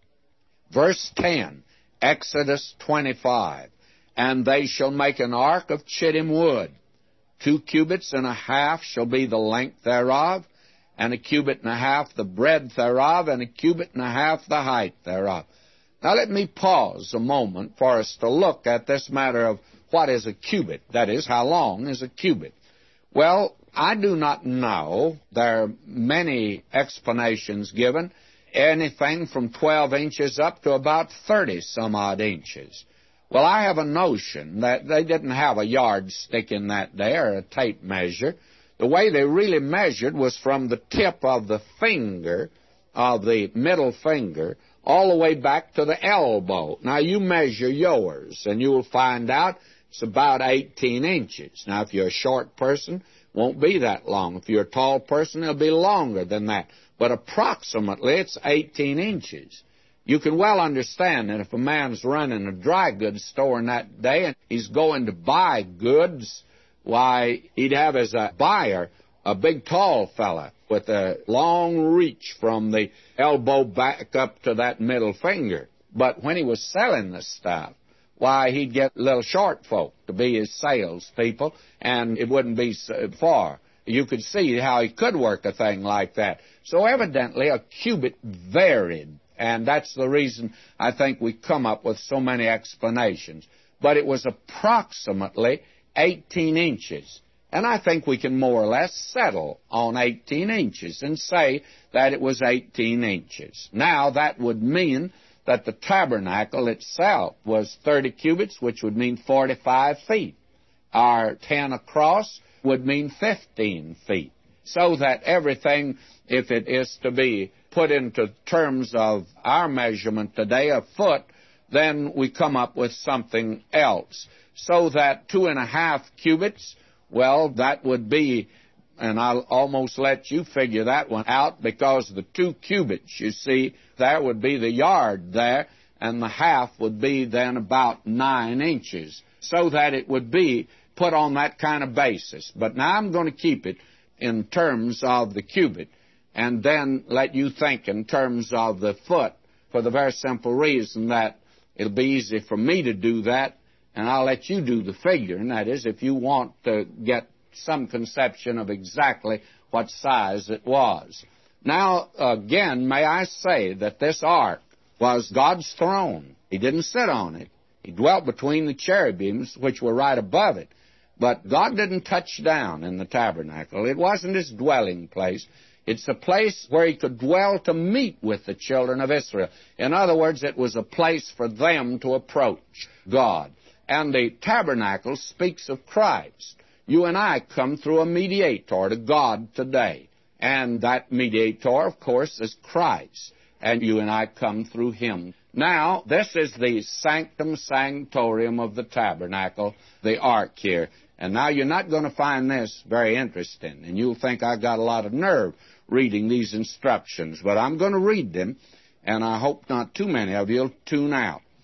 Verse ten, Exodus twenty-five. And they shall make an ark of chittim wood. Two cubits and a half shall be the length thereof, and a cubit and a half the breadth thereof, and a cubit and a half the height thereof. Now let me pause a moment for us to look at this matter of what is a cubit. That is, how long is a cubit? Well, I do not know. There are many explanations given, anything from twelve inches up to about thirty some odd inches. Well, I have a notion that they didn't have a yardstick in that day or a tape measure. The way they really measured was from the tip of the finger, of the middle finger, all the way back to the elbow. Now, you measure yours, and you'll find out it's about eighteen inches. Now, if you're a short person, it won't be that long. If you're a tall person, it'll be longer than that. But approximately, it's eighteen inches. You can well understand that if a man's running a dry goods store in that day and he's going to buy goods, why, he'd have as a buyer a big tall fella with a long reach from the elbow back up to that middle finger. But when he was selling the stuff, why, he'd get little short folk to be his salespeople, and it wouldn't be so far. You could see how he could work a thing like that. So evidently a cubit varied. And that's the reason I think we come up with so many explanations. But it was approximately eighteen inches. And I think we can more or less settle on eighteen inches and say that it was eighteen inches. Now, that would mean that the tabernacle itself was thirty cubits, which would mean forty-five feet. Our ten across would mean fifteen feet. So that everything, if it is to be put into terms of our measurement today, a foot, then we come up with something else. So that two and a half cubits, well, that would be, and I'll almost let you figure that one out, because the two cubits, you see, there would be the yard there, and the half would be then about nine inches, so that it would be put on that kind of basis. But now I'm going to keep it in terms of the cubit, and then let you think in terms of the foot, for the very simple reason that it'll be easy for me to do that, and I'll let you do the figure, and that is if you want to get some conception of exactly what size it was. Now, again, may I say that this ark was God's throne. He didn't sit on it. He dwelt between the cherubims, which were right above it. But God didn't touch down in the tabernacle. It wasn't his dwelling place. It's a place where he could dwell to meet with the children of Israel. In other words, it was a place for them to approach God. And the tabernacle speaks of Christ. You and I come through a mediator to God today. And that mediator, of course, is Christ. And you and I come through him. Now, this is the sanctum sanctorium of the tabernacle, the ark here. And now you're not going to find this very interesting. And you'll think I got a lot of nerve reading these instructions. But I'm going to read them, and I hope not too many of you will tune out.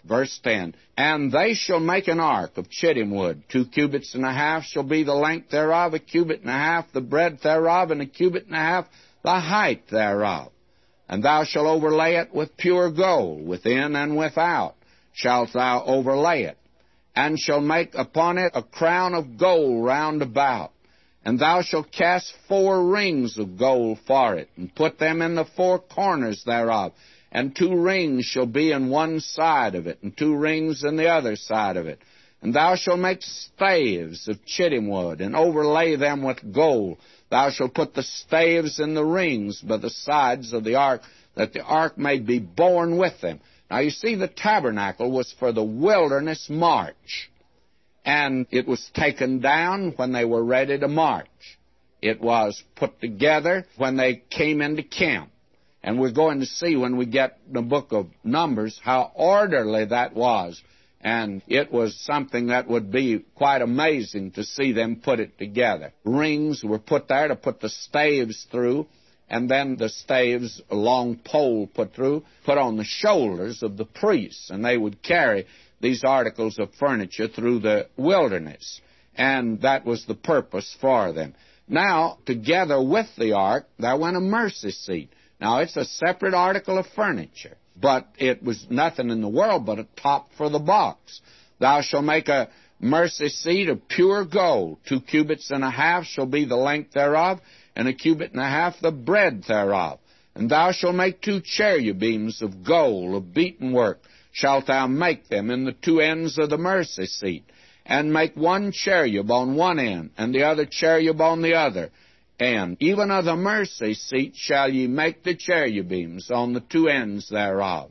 Verse ten, and they shall make an ark of chittim wood. Two cubits and a half shall be the length thereof, a cubit and a half the breadth thereof, and a cubit and a half the height thereof. And thou shalt overlay it with pure gold, within and without shalt thou overlay it, and shall make upon it a crown of gold round about. And thou shalt cast four rings of gold for it, and put them in the four corners thereof. And two rings shall be in one side of it, and two rings in the other side of it. And thou shalt make staves of chittim wood, and overlay them with gold. Thou shalt put the staves in the rings by the sides of the ark, that the ark may be borne with them. Now you see, the tabernacle was for the wilderness march, and it was taken down when they were ready to march. It was put together when they came into camp. And we're going to see when we get the book of Numbers how orderly that was. And it was something that would be quite amazing to see them put it together. Rings were put there to put the staves through, and then the staves, a long pole put through, put on the shoulders of the priests, and they would carry these articles of furniture through the wilderness. And that was the purpose for them. Now, together with the ark, there went a mercy seat. Now, it's a separate article of furniture, but it was nothing in the world but a top for the box. Thou shalt make a mercy seat of pure gold. Two cubits and a half shall be the length thereof, and a cubit and a half the breadth thereof. And thou shalt make two cherubims of gold, of beaten work. Shalt thou make them in the two ends of the mercy seat, and make one cherub on one end, and the other cherub on the other. And even of the mercy seat shall ye make the cherubims on the two ends thereof.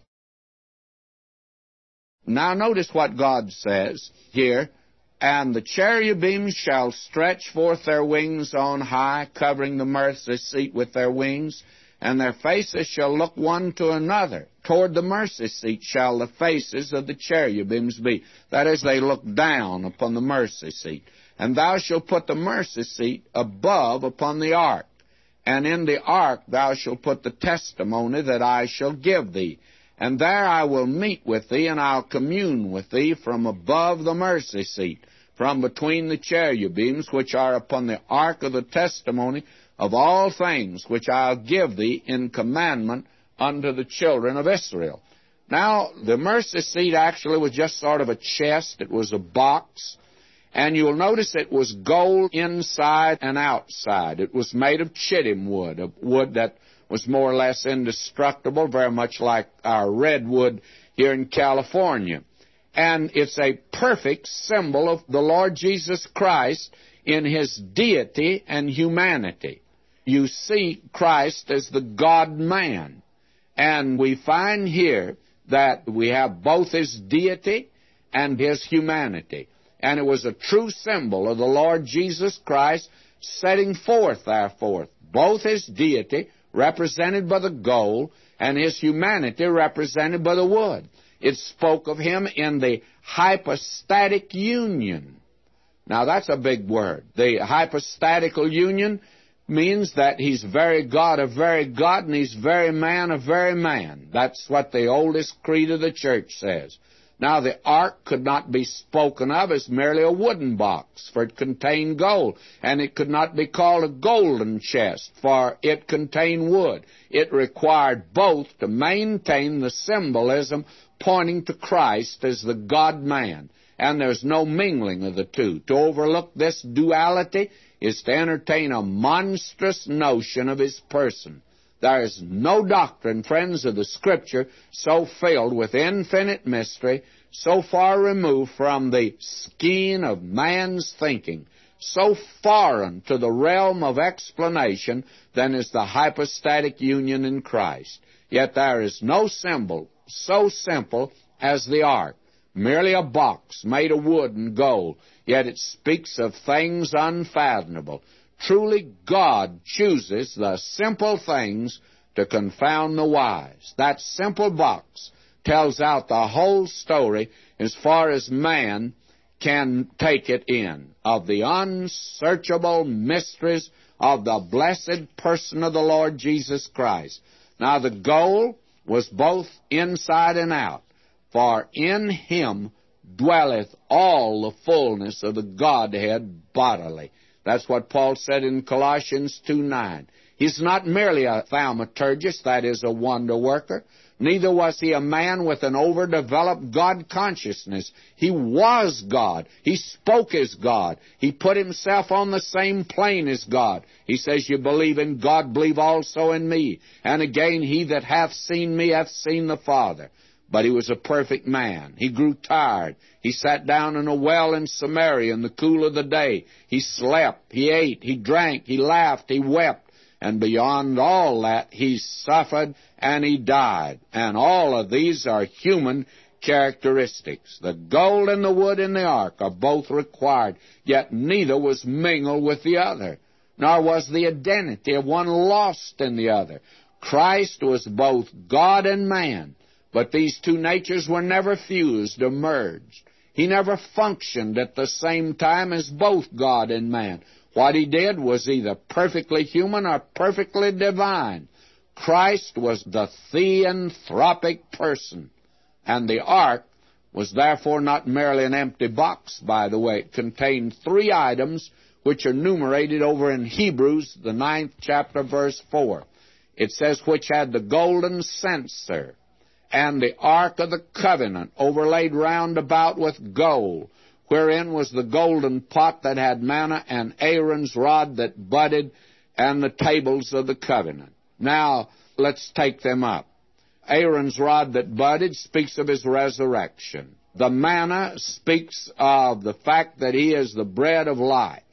Now notice what God says here. And the cherubims shall stretch forth their wings on high, covering the mercy seat with their wings, and their faces shall look one to another. Toward the mercy seat shall the faces of the cherubims be. That is, they look down upon the mercy seat. And thou shalt put the mercy seat above upon the ark. And in the ark thou shalt put the testimony that I shall give thee. And there I will meet with thee, and I'll commune with thee from above the mercy seat, from between the cherubims which are upon the ark of the testimony of all things which I'll give thee in commandment unto the children of Israel. Now, the mercy seat actually was just sort of a chest. It was a box. And you'll notice it was gold inside and outside. It was made of chittim wood, a wood that was more or less indestructible, very much like our redwood here in California. And it's a perfect symbol of the Lord Jesus Christ in His deity and humanity. You see Christ as the God-man. And we find here that we have both His deity and His humanity. And it was a true symbol of the Lord Jesus Christ, setting forth, therefore, both His deity, represented by the gold, and His humanity, represented by the wood. It spoke of Him in the hypostatic union. Now, that's a big word. The hypostatical union means that He's very God of very God, and He's very man of very man. That's what the oldest creed of the church says. Now, the ark could not be spoken of as merely a wooden box, for it contained gold, and it could not be called a golden chest, for it contained wood. It required both to maintain the symbolism pointing to Christ as the God-man, and there's no mingling of the two. To overlook this duality is to entertain a monstrous notion of His person. There is no doctrine, friends of the Scripture, so filled with infinite mystery, so far removed from the skein of man's thinking, so foreign to the realm of explanation than is the hypostatic union in Christ. Yet there is no symbol so simple as the ark, merely a box made of wood and gold, yet it speaks of things unfathomable. Truly, God chooses the simple things to confound the wise. That simple box tells out the whole story as far as man can take it in, of the unsearchable mysteries of the blessed person of the Lord Jesus Christ. Now, the gold was both inside and out. For in him dwelleth all the fullness of the Godhead bodily. That's what Paul said in Colossians two nine. He's not merely a thaumaturgist, that is, a wonder worker. Neither was he a man with an overdeveloped God consciousness. He was God. He spoke as God. He put himself on the same plane as God. He says, you believe in God, believe also in me. And again, he that hath seen me hath seen the Father. But he was a perfect man. He grew tired. He sat down in a well in Samaria in the cool of the day. He slept, he ate, he drank, he laughed, he wept. And beyond all that, he suffered and he died. And all of these are human characteristics. The gold and the wood in the ark are both required, yet neither was mingled with the other, nor was the identity of one lost in the other. Christ was both God and man, but these two natures were never fused or merged. He never functioned at the same time as both God and man. What he did was either perfectly human or perfectly divine. Christ was the theanthropic person. And the ark was therefore not merely an empty box, by the way. It contained three items which are enumerated over in Hebrews, the ninth chapter, verse four. It says, which had the golden censer, and the ark of the covenant overlaid round about with gold, wherein was the golden pot that had manna, and Aaron's rod that budded, and the tables of the covenant. Now, let's take them up. Aaron's rod that budded speaks of his resurrection. The manna speaks of the fact that he is the bread of life.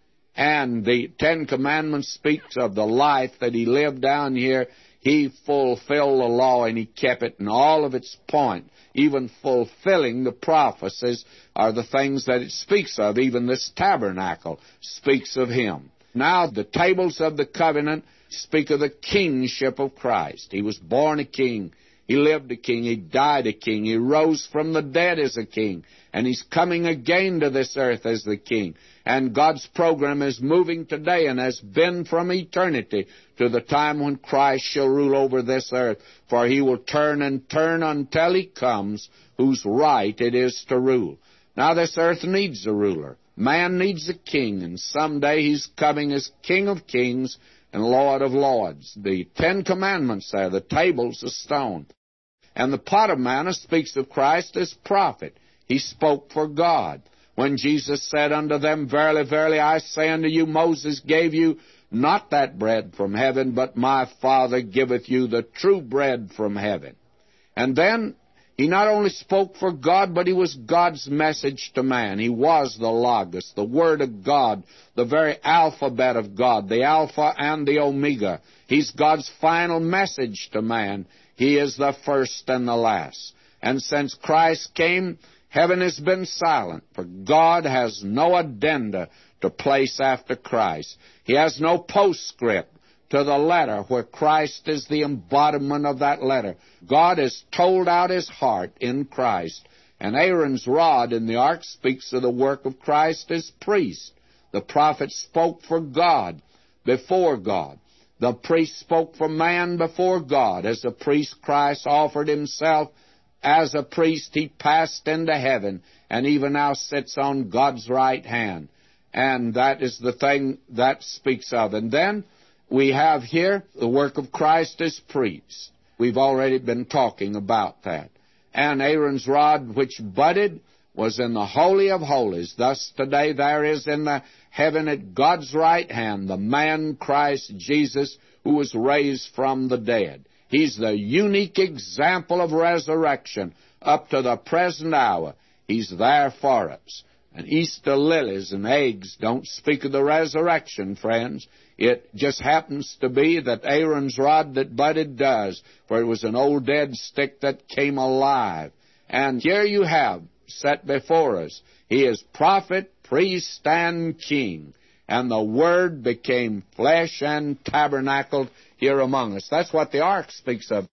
And the Ten Commandments speaks of the life that he lived down here. He fulfilled the law and he kept it in all of its point. Even fulfilling the prophecies are the things that it speaks of. Even this tabernacle speaks of him. Now, the tables of the covenant speak of the kingship of Christ. He was born a king. He lived a king. He died a king. He rose from the dead as a king. And he's coming again to this earth as the king. And God's program is moving today and has been from eternity to the time when Christ shall rule over this earth. For he will turn and turn until he comes, whose right it is to rule. Now this earth needs a ruler. Man needs a king, and someday he's coming as King of kings and Lord of lords. The Ten Commandments there, the tables of stone. And the pot of manna speaks of Christ as prophet. He spoke for God. When Jesus said unto them, verily, verily, I say unto you, Moses gave you not that bread from heaven, but my Father giveth you the true bread from heaven. And then he not only spoke for God, but he was God's message to man. He was the Logos, the Word of God, the very alphabet of God, the Alpha and the Omega. He's God's final message to man. He is the first and the last. And since Christ came, heaven has been silent, for God has no addenda to place after Christ. He has no postscript to the letter where Christ is the embodiment of that letter. God has told out his heart in Christ. And Aaron's rod in the ark speaks of the work of Christ as priest. The prophet spoke for God, before God. The priest spoke for man before God. As a priest, Christ offered himself. As a priest, he passed into heaven, and even now sits on God's right hand. And that is the thing that speaks of. And then we have here the work of Christ as priest. We've already been talking about that. And Aaron's rod which budded was in the Holy of Holies. Thus today there is in the heaven at God's right hand the man Christ Jesus who was raised from the dead. He's the unique example of resurrection up to the present hour. He's there for us. And Easter lilies and eggs don't speak of the resurrection, friends. It just happens to be that Aaron's rod that budded does, for it was an old dead stick that came alive. And here you have, set before us, he is prophet, priest, and king. And the Word became flesh and tabernacled here among us. That's what the ark speaks of.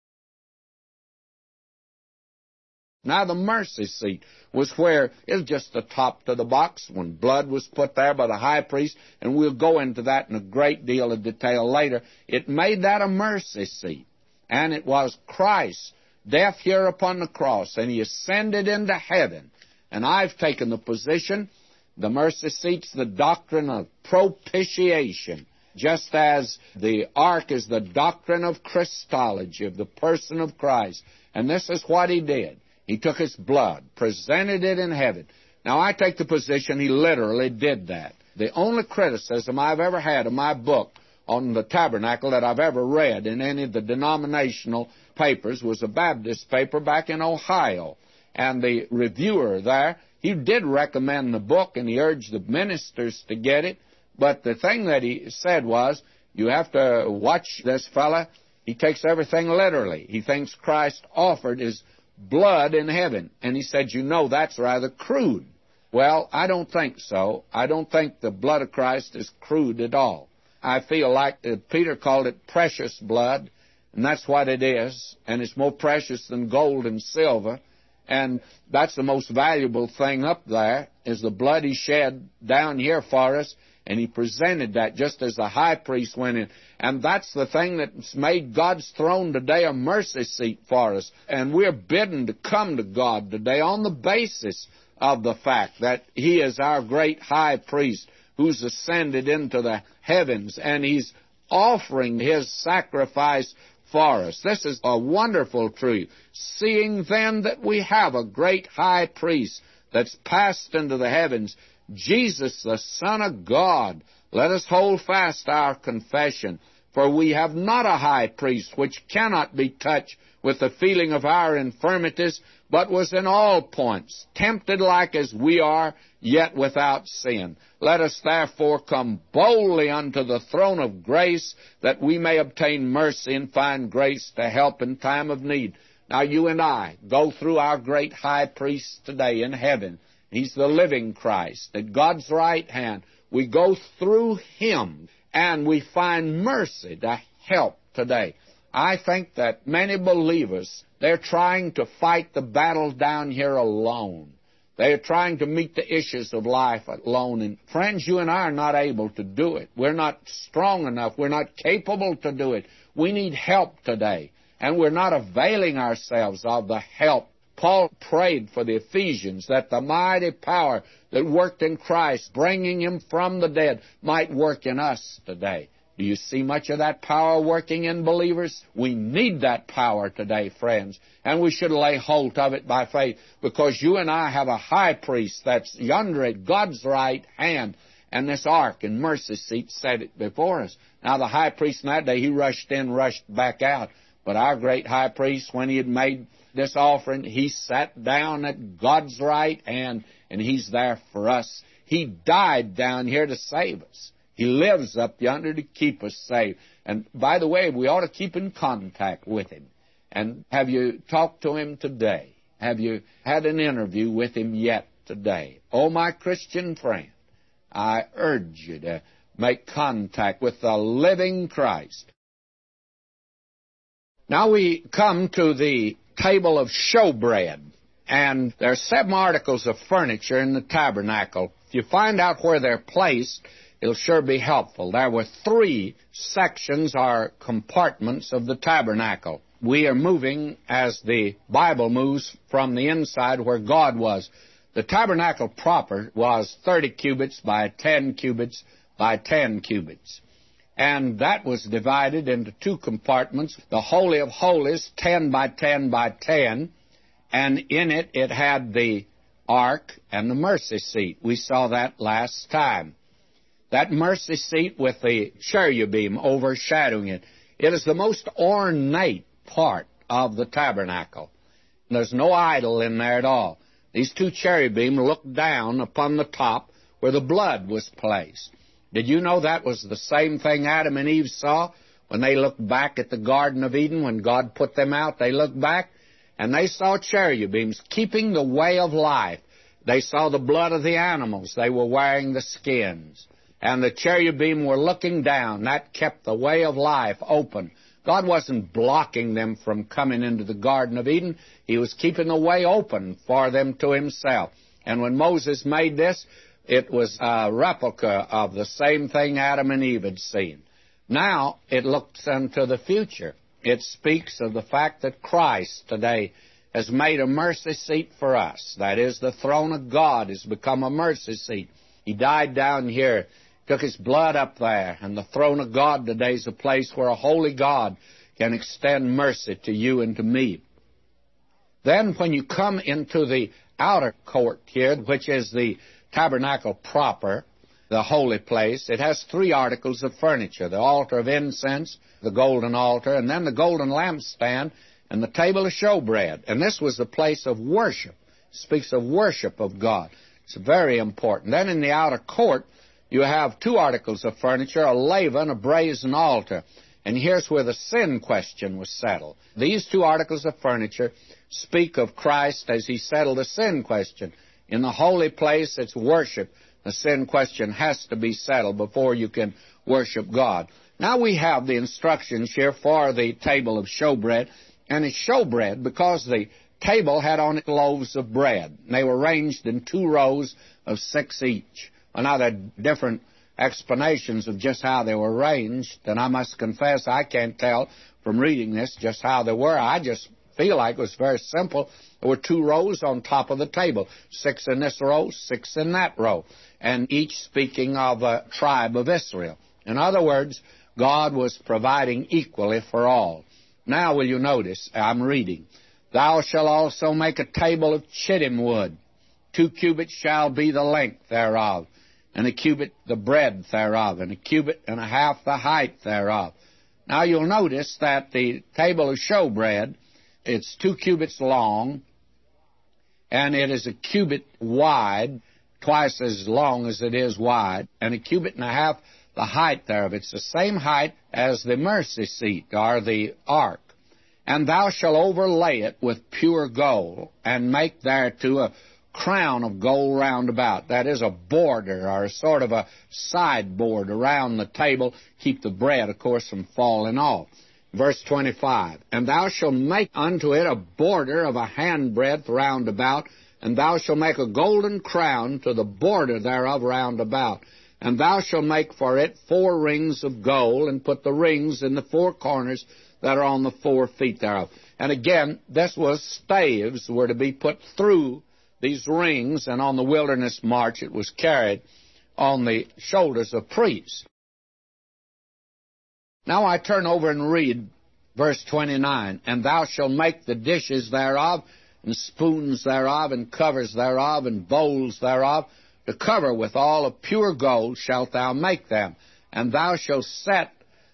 Now the mercy seat was where it was just the top to the box when blood was put there by the high priest, and we'll go into that in a great deal of detail later. It made that a mercy seat, and it was Christ death here upon the cross, and He ascended into heaven. And I've taken the position, the mercy seat's the doctrine of propitiation, just as the ark is the doctrine of Christology, of the person of Christ. And this is what He did. He took His blood, presented it in heaven. Now, I take the position He literally did that. The only criticism I've ever had of my book on the tabernacle that I've ever read in any of the denominational papers was a Baptist paper back in Ohio. And the reviewer there, he did recommend the book, and he urged the ministers to get it. But the thing that he said was, you have to watch this fella. He takes everything literally. He thinks Christ offered His blood in heaven. And he said, you know, that's rather crude. Well, I don't think so. I don't think the blood of Christ is crude at all. I feel like uh, Peter called it precious blood, and that's what it is. And it's more precious than gold and silver. And that's the most valuable thing up there, is the blood He shed down here for us. And He presented that just as the high priest went in. And that's the thing that's made God's throne today a mercy seat for us. And we're bidden to come to God today on the basis of the fact that He is our great high priest who's ascended into the heavens, and He's offering His sacrifice for us. This is a wonderful truth. Seeing then that we have a great high priest that's passed into the heavens, Jesus, the Son of God, let us hold fast our confession. For we have not a high priest which cannot be touched with the feeling of our infirmities, but was in all points tempted like as we are, yet without sin. Let us therefore come boldly unto the throne of grace, that we may obtain mercy and find grace to help in time of need. Now you and I go through our great high priest today in heaven. He's the living Christ at God's right hand. We go through Him, and we find mercy to help today. I think that many believers, they're trying to fight the battle down here alone. They're trying to meet the issues of life alone. And friends, you and I are not able to do it. We're not strong enough. We're not capable to do it. We need help today. And we're not availing ourselves of the help. Paul prayed for the Ephesians that the mighty power that worked in Christ, bringing Him from the dead, might work in us today. Do you see much of that power working in believers? We need that power today, friends, and we should lay hold of it by faith, because you and I have a high priest that's yonder at God's right hand, and this ark and mercy seat set it before us. Now, the high priest in that day, he rushed in, rushed back out, but our great high priest, when he had made this offering, he sat down at God's right hand, and He's there for us. He died down here to save us. He lives up yonder to keep us safe. And by the way, we ought to keep in contact with Him. And have you talked to Him today? Have you had an interview with Him yet today? Oh, my Christian friend, I urge you to make contact with the living Christ. Now we come to the table of showbread. And there are seven articles of furniture in the tabernacle. If you find out where they're placed, it'll sure be helpful. There were three sections or compartments of the tabernacle. We are moving, as the Bible moves, from the inside where God was. The tabernacle proper was thirty cubits by ten cubits by ten cubits. And that was divided into two compartments. The Holy of Holies, ten by ten by ten, and in it it had the ark and the mercy seat. We saw that last time. That mercy seat with the cherubim overshadowing it, it is the most ornate part of the tabernacle. There's no idol in there at all. These two cherubim look down upon the top where the blood was placed. Did you know that was the same thing Adam and Eve saw when they looked back at the Garden of Eden? When God put them out, they looked back, and they saw cherubims keeping the way of life. They saw the blood of the animals. They were wearing the skins. And the cherubim were looking down. That kept the way of life open. God wasn't blocking them from coming into the Garden of Eden. He was keeping the way open for them to Himself. And when Moses made this, it was a replica of the same thing Adam and Eve had seen. Now it looks into the future. It speaks of the fact that Christ today has made a mercy seat for us. That is, the throne of God has become a mercy seat. He died down here, took His blood up there, and the throne of God today is a place where a holy God can extend mercy to you and to me. Then when you come into the outer court here, which is the tabernacle proper, the holy place, it has three articles of furniture: the altar of incense, the golden altar, and then the golden lampstand, and the table of showbread. And this was the place of worship. It speaks of worship of God. It's very important. Then in the outer court, you have two articles of furniture: a laver, a brazen altar. And here's where the sin question was settled. These two articles of furniture speak of Christ as He settled the sin question. In the holy place, it's worship. The sin question has to be settled before you can worship God. Now we have the instructions here for the table of showbread. And it's showbread because the table had on it loaves of bread. They were arranged in two rows of six each. Well, now there are different explanations of just how they were arranged, and I must confess I can't tell from reading this just how they were. I just feel like it was very simple. There were two rows on top of the table, six in this row, six in that row, and each speaking of a tribe of Israel. In other words, God was providing equally for all. Now will you notice, I'm reading, "Thou shalt also make a table of chittim wood. Two cubits shall be the length thereof, and a cubit the breadth thereof, and a cubit and a half the height thereof." Now you'll notice that the table of showbread, it's two cubits long, and it is a cubit wide, twice as long as it is wide, and a cubit and a half the height thereof. It's the same height as the mercy seat, or the ark. "And thou shalt overlay it with pure gold, and make thereto a crown of gold round about." That is a border, or a sort of a sideboard around the table, keep the bread, of course, from falling off. Verse twenty-five, "And thou shalt make unto it a border of a handbreadth round about, and thou shalt make a golden crown to the border thereof round about. And thou shalt make for it four rings of gold, and put the rings in the four corners that are on the four feet thereof." And again, this was staves were to be put through these rings, and on the wilderness march it was carried on the shoulders of priests. Now I turn over and read verse twenty-nine, "And thou shalt make the dishes thereof, and spoons thereof, and covers thereof, and bowls thereof. To cover with all of pure gold shalt thou make them. And thou shalt set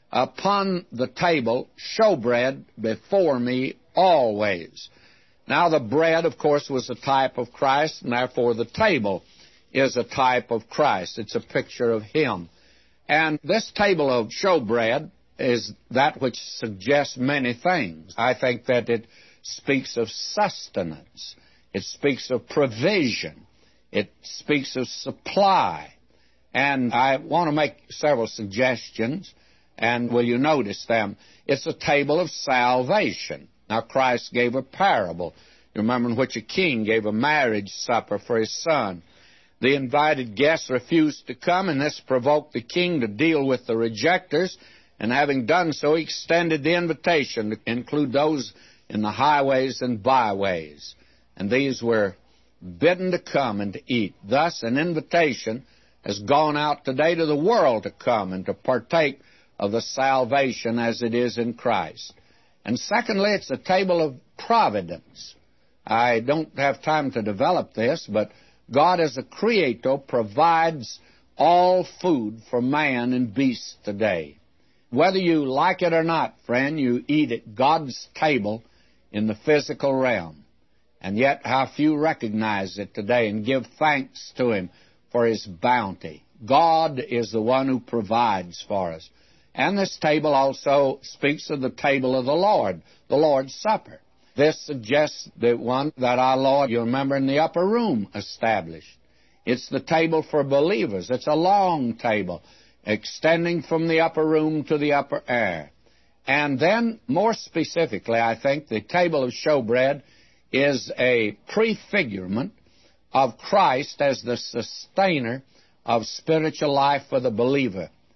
upon the table showbread before me always." Now the bread, of course, was a type of Christ, and therefore the table is a type of Christ. It's a picture of Him. And this table of showbread is that which suggests many things. I think that it speaks of sustenance. It speaks of provision. It speaks of supply. And I want to make several suggestions, and will you notice them? It's a table of salvation. Now, Christ gave a parable, you remember, in which a king gave a marriage supper for his son. The invited guests refused to come, and this provoked the king to deal with the rejectors, and having done so, he extended the invitation to include those in the highways and byways. And these were bidden to come and to eat. Thus, an invitation has gone out today to the world to come and to partake of the salvation as it is in Christ. And secondly, it's a table of providence. I don't have time to develop this, but God as a creator provides all food for man and beast today. Whether you like it or not, friend, you eat at God's table in the physical realm. And yet how few recognize it today and give thanks to Him for His bounty. God is the one who provides for us. And this table also speaks of the table of the Lord, the Lord's Supper. This suggests the one that our Lord, you remember, in the upper room established. It's the table for believers. It's a long table, extending from the upper room to the upper air. And then, more specifically, I think the table of showbread is a prefigurement of Christ as the sustainer of spiritual life for the believer.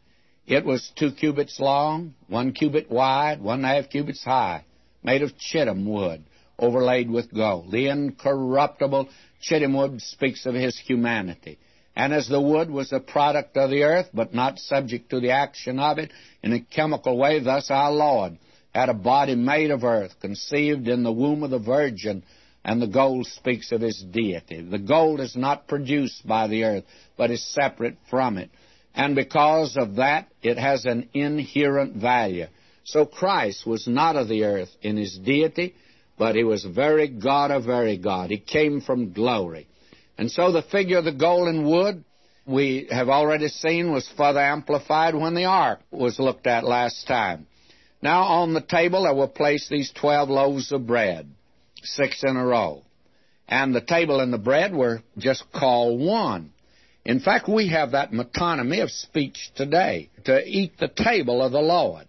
It was two cubits long, one cubit wide, one and a half cubits high, made of chittim wood, overlaid with gold. The incorruptible chittim wood speaks of his humanity. And as the wood was a product of the earth, but not subject to the action of it in a chemical way, thus our Lord had a body made of earth, conceived in the womb of the Virgin, and the gold speaks of his deity. The gold is not produced by the earth, but is separate from it. And because of that, it has an inherent value. So Christ was not of the earth in his deity, but he was very God of very God. He came from glory. And so the figure of the golden wood, we have already seen, was further amplified when the ark was looked at last time. Now on the table there were placed these twelve loaves of bread, six in a row. And the table and the bread were just called one. In fact, we have that metonymy of speech today, to eat the table of the Lord.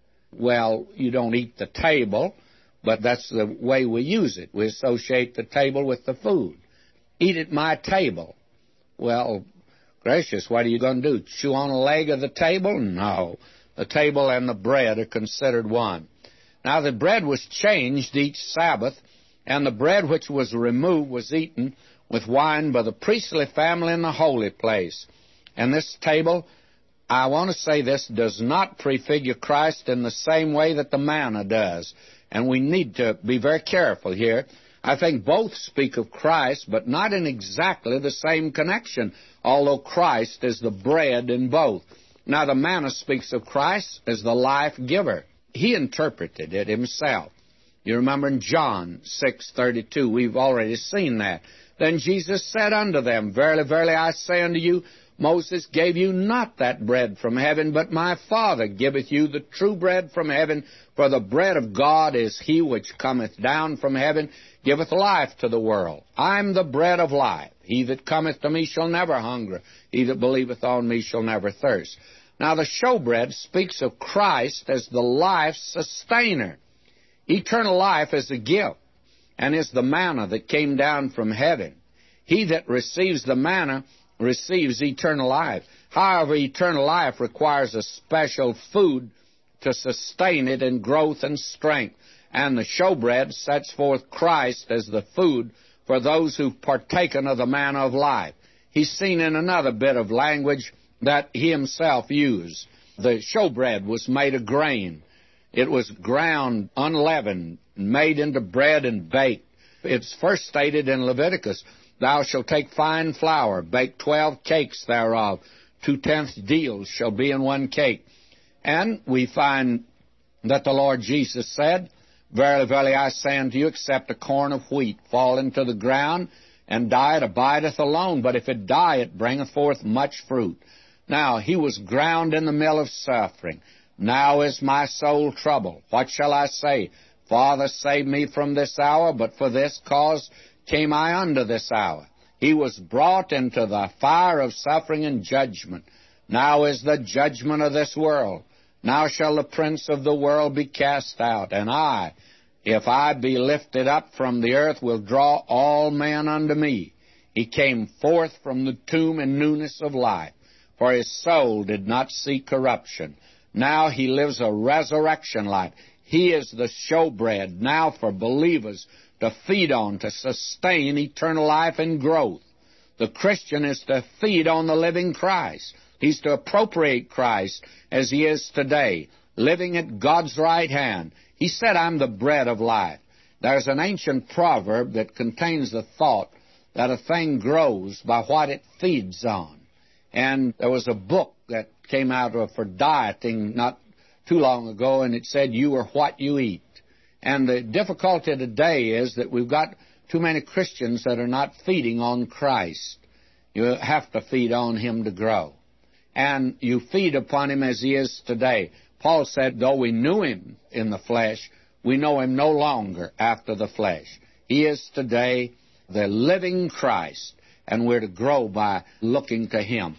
Well, you don't eat the table, but that's the way we use it. We associate the table with the food. Eat at my table. Well, gracious, what are you going to do? Chew on a leg of the table? No. The table and the bread are considered one. Now, the bread was changed each Sabbath, and the bread which was removed was eaten with wine by the priestly family in the holy place. And this table, I want to say this, does not prefigure Christ in the same way that the manna does. And we need to be very careful here. I think both speak of Christ, but not in exactly the same connection, although Christ is the bread in both. Now, the manna speaks of Christ as the life giver. He interpreted it himself. You remember in John six thirty-two, we've already seen that. Then Jesus said unto them, Verily, verily, I say unto you, Moses gave you not that bread from heaven, but my Father giveth you the true bread from heaven. For the bread of God is he which cometh down from heaven, giveth life to the world. I am the bread of life. He that cometh to me shall never hunger. He that believeth on me shall never thirst. Now the showbread speaks of Christ as the life sustainer. Eternal life is a gift, and is the manna that came down from heaven. He that receives the manna receives eternal life. However, eternal life requires a special food to sustain it in growth and strength. And the showbread sets forth Christ as the food for those who've partaken of the manna of life. He's seen in another bit of language that he himself used. The showbread was made of grain. It was ground, unleavened, made into bread and baked. It's first stated in Leviticus, Thou shalt take fine flour, bake twelve cakes thereof. Two-tenths deals shall be in one cake. And we find that the Lord Jesus said, Verily, verily, I say unto you, except a corn of wheat fall into the ground, and die, it abideth alone. But if it die, it bringeth forth much fruit. Now, he was ground in the mill of suffering. Now is my soul troubled. What shall I say? Father, save me from this hour, but for this cause came I unto this hour. He was brought into the fire of suffering and judgment. Now is the judgment of this world. Now shall the prince of the world be cast out. And I, if I be lifted up from the earth, will draw all men unto me. He came forth from the tomb in newness of life, for his soul did not see corruption. Now he lives a resurrection life. He is the showbread now for believers to feed on, to sustain eternal life and growth. The Christian is to feed on the living Christ. He's to appropriate Christ as he is today, living at God's right hand. He said, I'm the bread of life. There's an ancient proverb that contains the thought that a thing grows by what it feeds on. And there was a book that came out for dieting not too long ago, and it said, you are what you eat. And the difficulty today is that we've got too many Christians that are not feeding on Christ. You have to feed on him to grow. And you feed upon him as he is today. Paul said, though we knew him in the flesh, we know him no longer after the flesh. He is today the living Christ, and we're to grow by looking to him.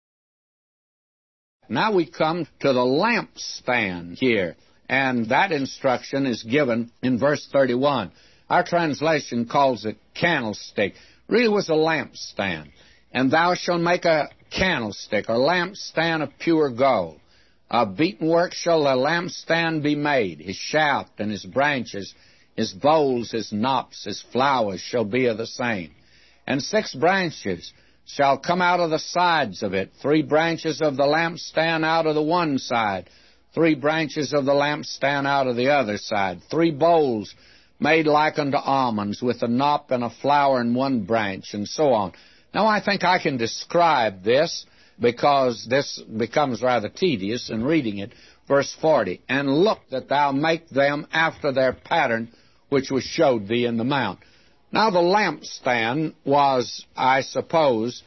Now we come to the lampstand here, and that instruction is given in verse thirty-one. Our translation calls it candlestick. Really was a lampstand. And thou shalt make a candlestick, or lampstand of pure gold. Of beaten work shall the lampstand be made. His shaft and his branches, his bowls, his knops, his flowers shall be of the same. And six branches shall come out of the sides of it, three branches of the lampstand out of the one side, three branches of the lampstand out of the other side, three bowls made like unto almonds, with a knop and a flower in one branch, and so on. Now, I think I can describe this, because this becomes rather tedious in reading it. Verse forty, and look that thou make them after their pattern which was showed thee in the mount. Now, the lampstand was, I suppose,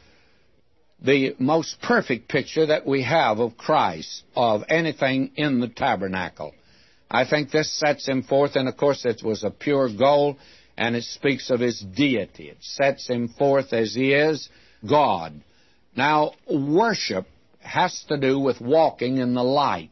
the most perfect picture that we have of Christ, of anything in the tabernacle. I think this sets him forth, and of course it was of pure gold, and it speaks of his deity. It sets him forth as he is God. Now, worship has to do with walking in the light.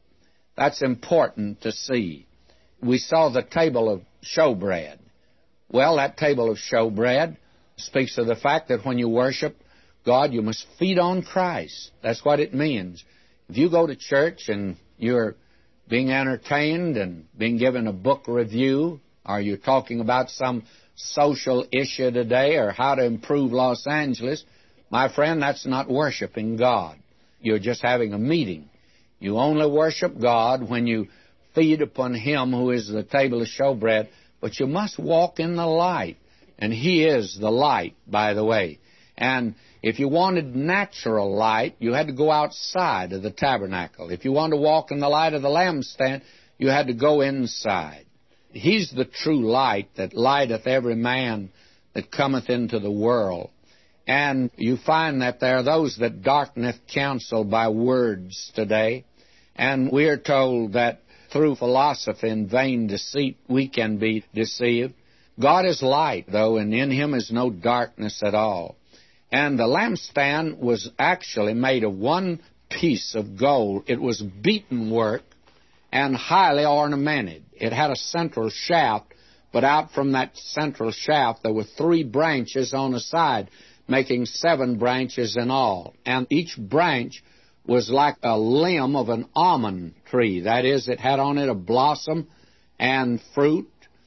That's important to see. We saw the table of showbread. Well, that table of showbread speaks of the fact that when you worship God, you must feed on Christ. That's what it means. If you go to church and you're being entertained and being given a book review, or you're talking about some social issue today or how to improve Los Angeles, my friend, that's not worshiping God. You're just having a meeting. You only worship God when you feed upon Him who is the table of showbread, but you must walk in the light. And He is the light, by the way. And if you wanted natural light, you had to go outside of the tabernacle. If you wanted to walk in the light of the lampstand, you had to go inside. He's the true light that lighteth every man that cometh into the world. And you find that there are those that darkeneth counsel by words today. And we are told that through philosophy and vain deceit we can be deceived. God is light, though, and in Him is no darkness at all. And the lampstand was actually made of one piece of gold. It was beaten work and highly ornamented. It had a central shaft, but out from that central shaft there were three branches on a side, making seven branches in all. And each branch was like a limb of an almond tree. That is, it had on it a blossom and fruit,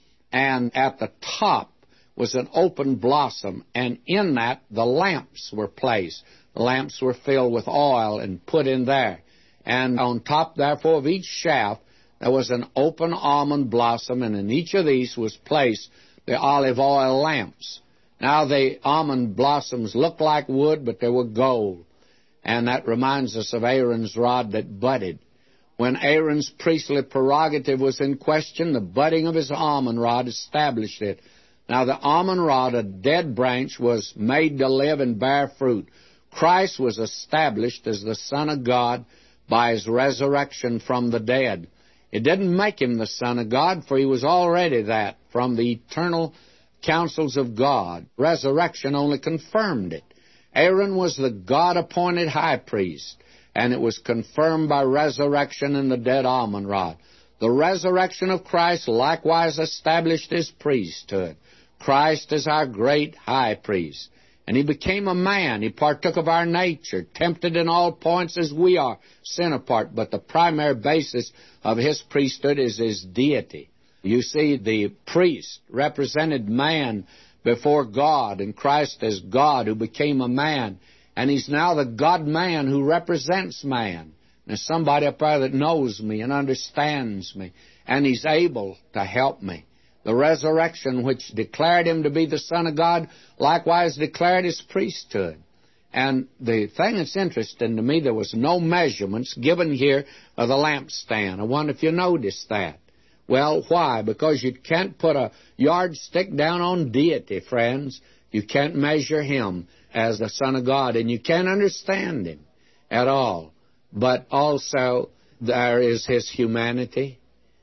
and at the top was an open blossom, and in that the lamps were placed. The lamps were filled with oil and put in there. And on top, therefore, of each shaft there was an open almond blossom, and in each of these was placed the olive oil lamps. Now, the almond blossoms looked like wood, but they were gold. And that reminds us of Aaron's rod that budded. When Aaron's priestly prerogative was in question, the budding of his almond rod established it. Now, the almond rod, a dead branch, was made to live and bear fruit. Christ was established as the Son of God by His resurrection from the dead. It didn't make Him the Son of God, for He was already that from the eternal counsels of God. Resurrection only confirmed it. Aaron was the God-appointed high priest, and it was confirmed by resurrection in the dead almond rod. The resurrection of Christ likewise established His priesthood. Christ is our great high priest. And He became a man. He partook of our nature, tempted in all points as we are, sin apart. But the primary basis of His priesthood is His deity. You see, the priest represented man before God, and Christ as God who became a man. And He's now the God-man who represents man. There's somebody up there that knows me and understands me, and He's able to help me. The resurrection which declared Him to be the Son of God likewise declared His priesthood. And the thing that's interesting to me, there was no measurements given here of the lampstand. I wonder if you noticed that. Well, why? Because you can't put a yardstick down on deity, friends. You can't measure Him as the Son of God, and you can't understand Him at all. But also, there is His humanity.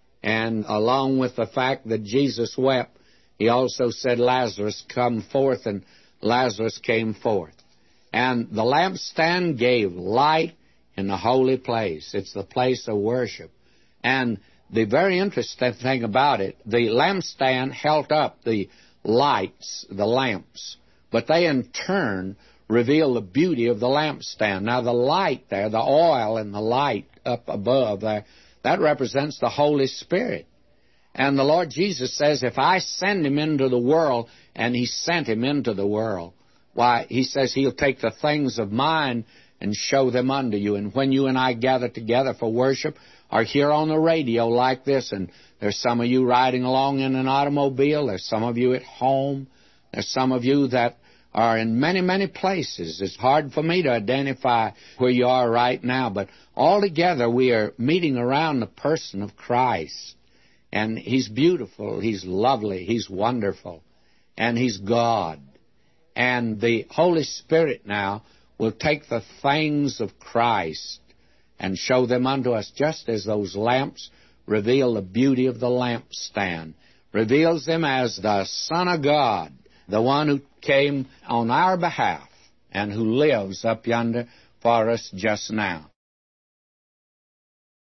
And along with the fact that Jesus wept, He also said, Lazarus, come forth, and Lazarus came forth. And the lampstand gave light in the holy place. It's the place of worship. And the very interesting thing about it, the lampstand held up the lights, the lamps, but they in turn reveal the beauty of the lampstand. Now, the light there, the oil and the light up above there, that represents the Holy Spirit. And the Lord Jesus says, if I send him into the world, and he sent him into the world, why, he says he'll take the things of mine and show them unto you. And when you and I gather together for worship, or here on the radio like this, and there's some of you riding along in an automobile, there's some of you at home, there's some of you that are in many, many places. It's hard for me to identify where you are right now, but all together we are meeting around the person of Christ. And he's beautiful, he's lovely, he's wonderful, and he's God. And the Holy Spirit now will take the things of Christ and show them unto us, just as those lamps reveal the beauty of the lampstand, reveals them as the Son of God, the one who came on our behalf and who lives up yonder for us just now.